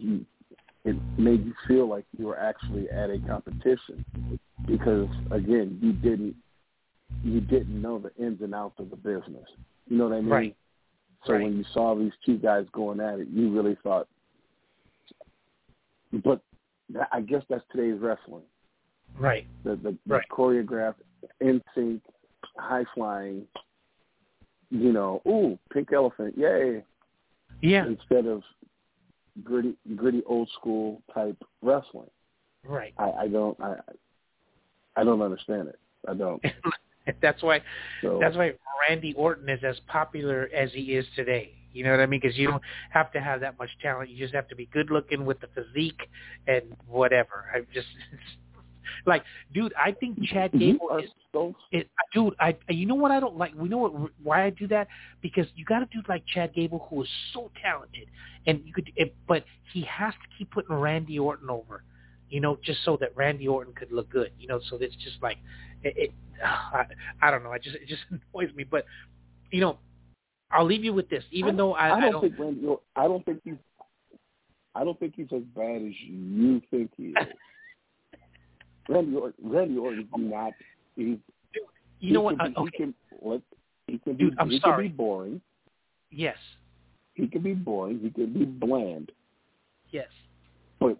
feel like you were actually at a competition, because again, you didn't know the ins and outs of the business. You know what I mean? Right. So when you saw these two guys going at it, you really thought. But I guess that's today's wrestling. Right. The choreographed, in sync, high flying. Ooh, pink elephant, yay! Yeah. Instead of gritty old school type wrestling. Right. I don't understand it. I don't. That's why Randy Orton is as popular as he is today. You know what I mean? Because you don't have to have that much talent. You just have to be good looking with the physique and whatever. Like, dude, I think Chad Gable dude, you know what I don't like? We know why I do that? Because you got a dude like Chad Gable who is so talented, and but he has to keep putting Randy Orton over, just so that Randy Orton could look good, So it's just like, I don't know. It just annoys me. But I'll leave you with this. Even though I don't think he's as bad as you think he is. Randy Orton is not. He can be boring. Yes. He can be boring. He can be bland. Yes. But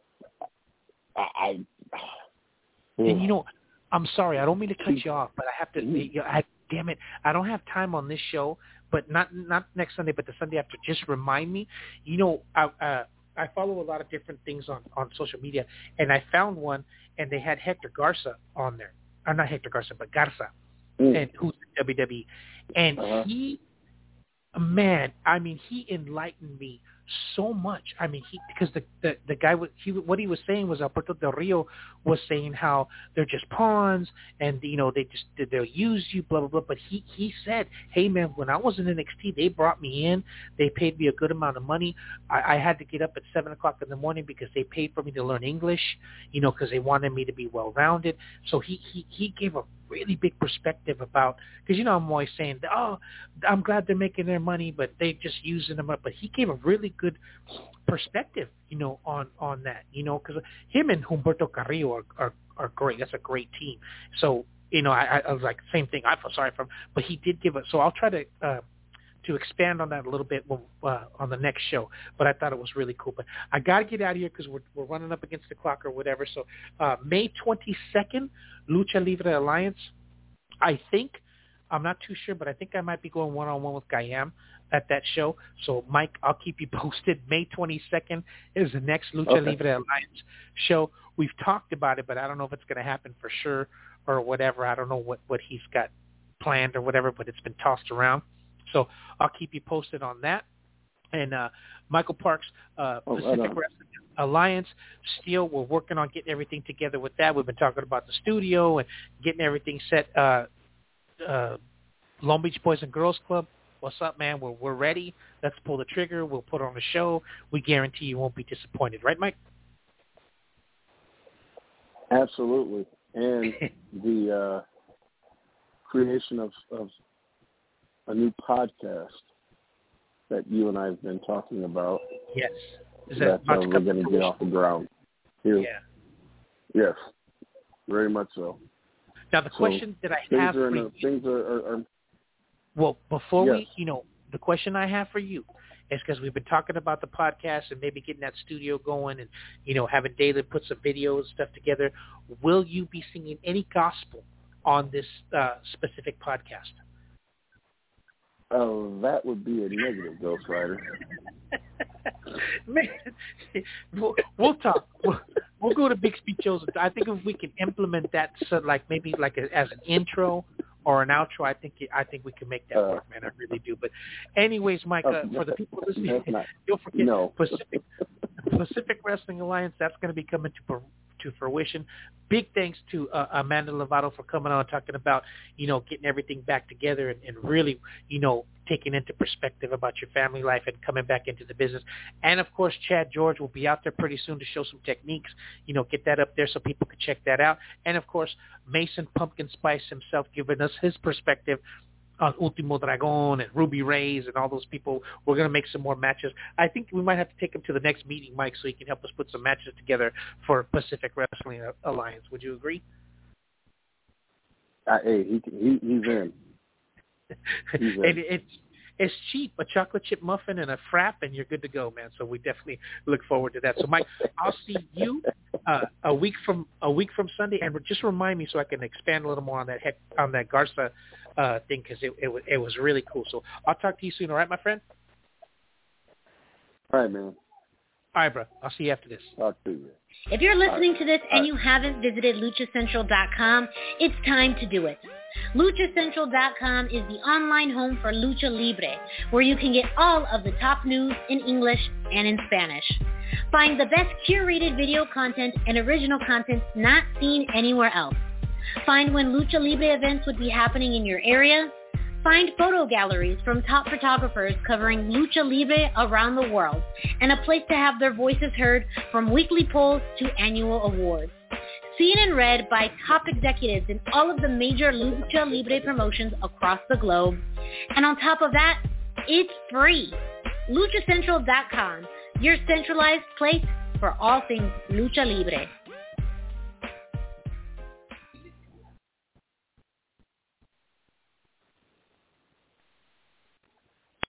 and I'm sorry. I don't mean to cut you off, but I have to. Damn it! I don't have time on this show, but not next Sunday, but the Sunday after. Just remind me. I follow a lot of different things on social media, and I found one, and they had Hector Garza on there. Not Hector Garza, but Garza, and who's in WWE. And he enlightened me so much. I mean, because the guy what he was saying was Alberto Del Rio was saying how they're just pawns, and they'll use you, blah blah blah. But he said, hey man, when I was in NXT, they brought me in, they paid me a good amount of money. I had to get up at 7:00 in the morning because they paid for me to learn English, because they wanted me to be well rounded. So he gave a really big perspective about, because I'm always saying, oh, I'm glad they're making their money, but they just using them up. But he gave a really good perspective, on that, because him and Humberto Carrillo are great. That's a great team. So, I was like, same thing. I feel sorry for him, but he did give it. So I'll try to expand on that a little bit on the next show. But I thought it was really cool. But I got to get out of here because we're running up against the clock or whatever. So May 22nd, Lucha Libre Alliance. I think, I'm not too sure, but I think I might be going one-on-one with Gayam at that show. So, Mike, I'll keep you posted. May 22nd is the next Lucha Libre Alliance show. We've talked about it, but I don't know if it's going to happen for sure or whatever. I don't know what he's got planned or whatever, but it's been tossed around. So I'll keep you posted on that. And Michael Parks, Pacific Wrestling Alliance, still we're working on getting everything together with that. We've been talking about the studio and getting everything set. Long Beach Boys and Girls Club, what's up, man? We're ready. Let's pull the trigger. We'll put on a show. We guarantee you won't be disappointed. Right, Mike? Absolutely. And the creation of a new podcast that you and I have been talking about. Yes. Is that we're going to get off the ground here. Yeah. Yes. Very much so. Now, the question that I have for you. Things are well, before we, the question I have for you is because we've been talking about the podcast and maybe getting that studio going and, having David put some videos and stuff together. Will you be singing any gospel on this specific podcast? Oh, that would be a negative, Ghost Rider. Man, we'll talk. We'll go to Big Speed shows. I think if we can implement that, so maybe as an intro or an outro, I think we can make that work, man. I really do. But anyways, Mike, for the people listening, don't forget Pacific Wrestling Alliance. That's going to be coming to fruition. Big thanks to Amanda Lovato for coming on and talking about, getting everything back together and really, taking into perspective about your family life and coming back into the business. And, of course, Chad George will be out there pretty soon to show some techniques, get that up there so people can check that out. And, of course, Mason Pumpkin Spice himself giving us his perspective on Ultimo Dragon and Ruby Reyes and all those people. We're going to make some more matches. I think we might have to take him to the next meeting, Mike, so he can help us put some matches together for Pacific Wrestling Alliance. Would you agree? Hey, he's in. He's in. And it's cheap, a chocolate chip muffin and a frap, and you're good to go, man. So we definitely look forward to that. So, Mike, I'll see you a week from Sunday, and just remind me so I can expand a little more on that Garza thing, because it was really cool. So I'll talk to you soon. All right, my friend? All right, man. All right, bro. I'll see you after this. Talk to you. If you're listening to this and you haven't visited LuchaCentral.com, it's time to do it. LuchaCentral.com is the online home for Lucha Libre, where you can get all of the top news in English and in Spanish. Find the best curated video content and original content not seen anywhere else. Find when Lucha Libre events would be happening in your area. Find photo galleries from top photographers covering Lucha Libre around the world, and a place to have their voices heard from weekly polls to annual awards. Seen and read by top executives in all of the major Lucha Libre promotions across the globe. And on top of that, it's free. LuchaCentral.com, your centralized place for all things Lucha Libre.